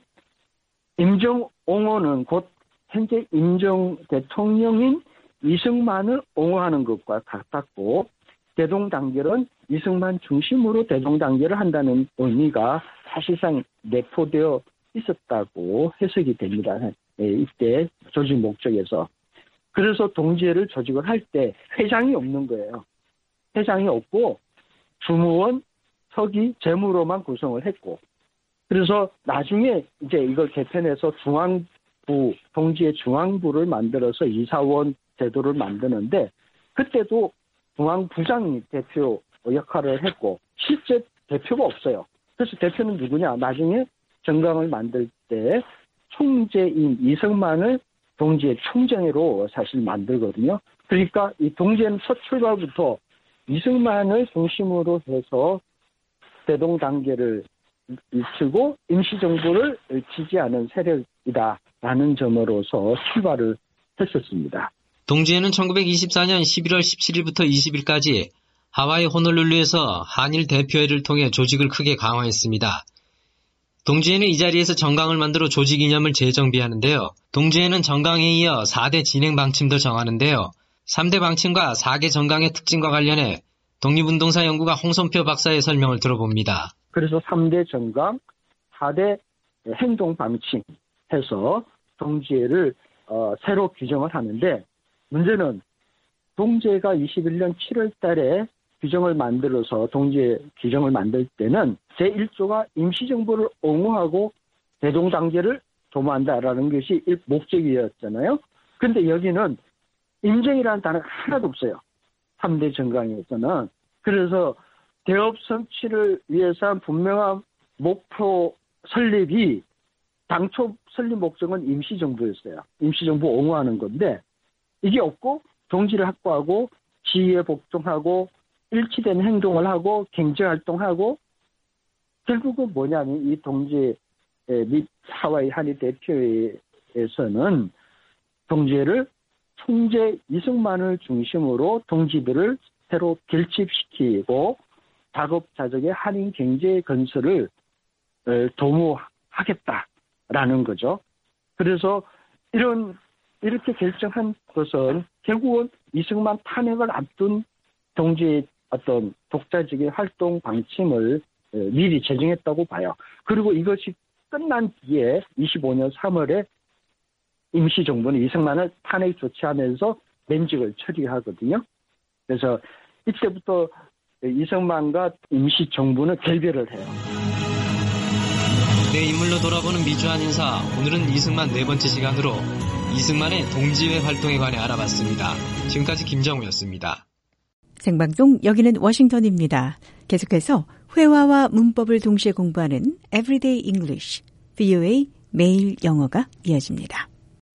임정 옹호는 곧 현재 임정 대통령인 이승만을 옹호하는 것과 같았고, 대동단계는 이승만 중심으로 대동단계를 한다는 의미가 사실상 내포되어 있었다고 해석이 됩니다. 이때 조직 목적에서. 그래서 동지회를 조직을 할 때 회장이 없는 거예요. 회장이 없고 주무원, 서기, 재무로만 구성을 했고, 그래서 나중에 이제 이걸 개편해서 중앙부, 동지회 중앙부를 만들어서 이사원 제도를 만드는데, 그때도 중앙부장이 대표 역할을 했고 실제 대표가 없어요. 그래서 대표는 누구냐? 나중에 정강을 만들 때 총재인 이승만을 동지회 총재로 사실 만들거든요. 그러니까 이 동지회는 첫 출발부터 이승만을 중심으로 해서 대동단계를 이끌고 임시정부를 지지하는 세력이다라는 점으로서 출발을 했었습니다. 동지회는 천구백이십사년 십일월 십칠일부터 이십일까지 하와이 호놀룰루에서 한일 대표회를 통해 조직을 크게 강화했습니다. 동지회는 이 자리에서 정강을 만들어 조직 이념을 재정비하는데요. 동지회는 정강에 이어 사 대 진행 방침도 정하는데요. 삼 대 방침과 사 개 정강의 특징과 관련해 독립운동사 연구가 홍성표 박사의 설명을 들어봅니다. 그래서 삼 대 정강, 사 대 행동 방침 해서 동지회를 어, 새로 규정을 하는데, 문제는 동지회가 이십일년 칠월 달에 규정을 만들어서 동지회 규정을 만들 때는 제일 조가 임시정부를 옹호하고 대동단계를 도모한다라는 것이 목적이었잖아요. 그런데 여기는 임정이라는 단어가 하나도 없어요. 삼 대 정강에서는. 그래서 대업 성취를 위해서 한 분명한 목표 설립이, 당초 설립 목적은 임시정부였어요. 임시정부 옹호하는 건데 이게 없고 동지를 확보하고 지위에 복종하고 일치된 행동을 하고 경제활동하고, 결국은 뭐냐면 이 동지회 및 하와이 한일 대표회에서는 동지회를 총재 이승만을 중심으로 동지들을 새로 결집시키고 자급자족의 한인 경제 건설을 도모하겠다라는 거죠. 그래서 이런 이렇게 결정한 것은 결국은 이승만 탄핵을 앞둔 동지의 어떤 독자적인 활동 방침을 미리 제정했다고 봐요. 그리고 이것이 끝난 뒤에 이십오년 삼월에 임시정부는 이승만을 탄핵 조치하면서 면직을 처리하거든요. 그래서 이때부터 이승만과 임시정부는 결별을 해요. 내 인물로 돌아보는 미주한 인사, 오늘은 이승만 네 번째 시간으로 이승만의 동지회 활동에 관해 알아봤습니다. 지금까지 김정우였습니다. 생방송 여기는 워싱턴입니다. 계속해서 회화와 문법을 동시에 공부하는 Everyday English, 브이오에이 매일 영어가 이어집니다.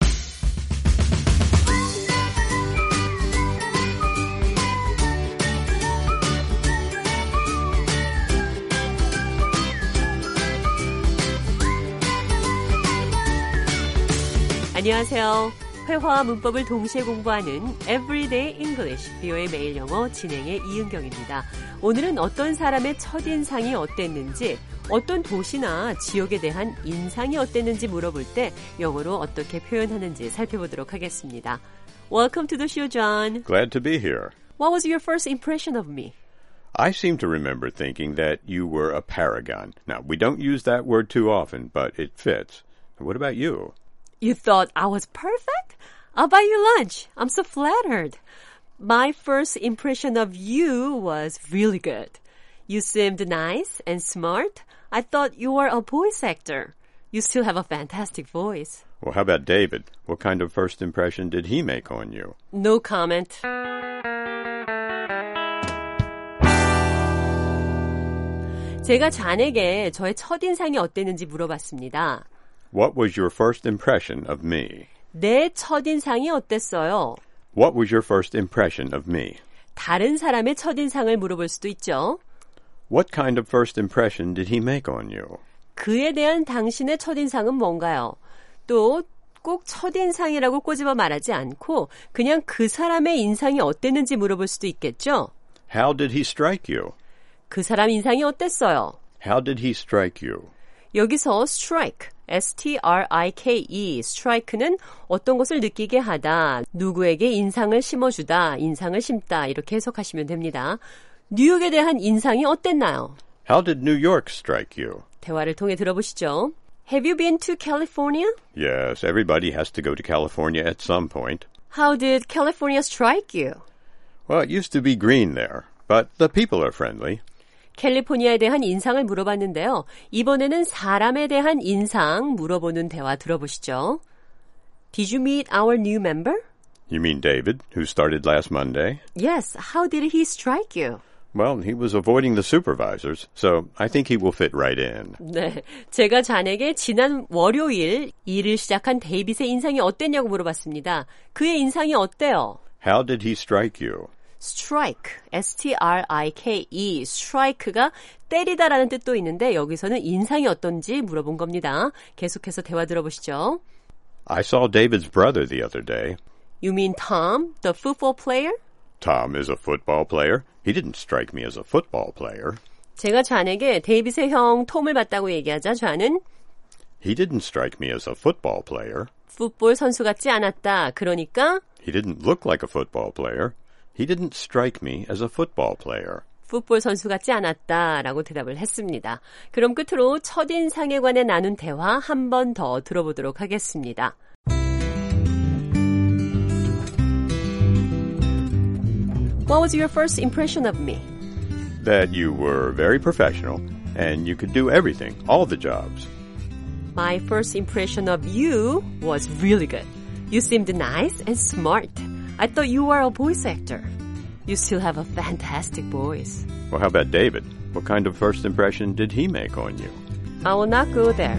안녕하세요. 회화와 문법을 동시에 공부하는 Everyday English, 브이오에이 매일 영어 진행의 이은경입니다. 오늘은 어떤 사람의 첫인상이 어땠는지 어떤 도시나 지역에 대한 인상이 어땠는지 물어볼 때 영어로 어떻게 표현하는지 살펴보도록 하겠습니다. Welcome to the show, John. Glad to be here. What was your first impression of me? I seem to remember thinking that you were a paragon. Now, we don't use that word too often, but it fits. What about you? You thought I was perfect? I'll buy you lunch. I'm so flattered. My first impression of you was really good. You seemed nice and smart. I thought you were a voice actor. You still have a fantastic voice. Well, how about David? What kind of first impression did he make on you? No comment. 제가 잔에게 저의 첫인상이 어땠는지 물어봤습니다. What was your first impression of me? 내 첫인상이 어땠어요? What was your first impression of me? 다른 사람의 첫인상을 물어볼 수도 있죠. What kind of first impression did he make on you? 그에 대한 당신의 첫인상은 뭔가요? 또 꼭 첫인상이라고 꼬집어 말하지 않고 그냥 그 사람의 인상이 어땠는지 물어볼 수도 있겠죠. How did he strike you? 그 사람 인상이 어땠어요? How did he strike you? 여기서 strike, 에스 티 알 아이 케이 이, strike는 어떤 것을 느끼게 하다, 누구에게 인상을 심어주다, 인상을 심다 이렇게 해석하시면 됩니다. 뉴욕에 대한 인상이 어땠나요? How did New York strike you? 대화를 통해 들어보시죠. Have you been to California? Yes, everybody has to go to California at some point. How did California strike you? Well, it used to be green there, but the people are friendly. 캘리포니아에 대한 인상을 물어봤는데요. 이번에는 사람에 대한 인상 물어보는 대화 들어보시죠. Did you meet our new member? You mean David, who started last Monday? Yes. How did he strike you? Well, he was avoiding the supervisors, so I think he will fit right in. 네, 제가 잔에게 지난 월요일 일을 시작한 데이빗의 인상이 어땠냐고 물어봤습니다. 그의 인상이 어때요? How did he strike you? strike, 에스 티 알 아이 케이 이, strike가 때리다라는 뜻도 있는데 여기서는 인상이 어떤지 물어본 겁니다. 계속해서 대화 들어보시죠. I saw David's brother the other day. You mean Tom, the football player? Tom is a football player. He didn't strike me as a football player. 제가 잔에게 데이빗의 형 톰을 봤다고 얘기하자 잔은 He didn't strike me as a football player. 풋볼 선수 같지 않았다. 그러니까 He didn't look like a football player. He didn't strike me as a football player. 풋볼 선수 같지 않았다라고 대답을 했습니다. 그럼 끝으로 첫인상에 관해 나눈 대화 한 번 더 들어보도록 하겠습니다. What was your first impression of me? That you were very professional and you could do everything, all the jobs. My first impression of you was really good. You seemed nice and smart. I thought you were a voice actor. You still have a fantastic voice. Well, how about David? What kind of first impression did he make on you? I will not go there.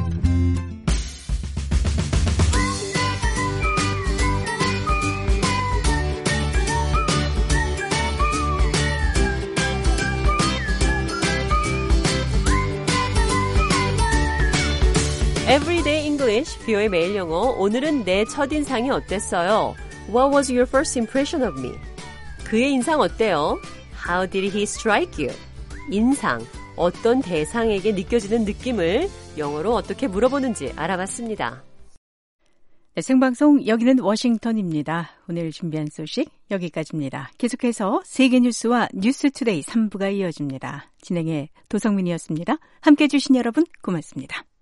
Everyday English, 비오의 매일 영어. 오늘은 내 첫인상이 어땠어요? What was your first impression of me? 그의 인상 어때요? How did he strike you? 인상, 어떤 대상에게 느껴지는 느낌을 영어로 어떻게 물어보는지 알아봤습니다. 네, 생방송 여기는 워싱턴입니다. 오늘 준비한 소식 여기까지입니다. 계속해서 세계뉴스와 뉴스투데이 삼 부가 이어집니다. 진행의 도성민이었습니다. 함께해 주신 여러분 고맙습니다.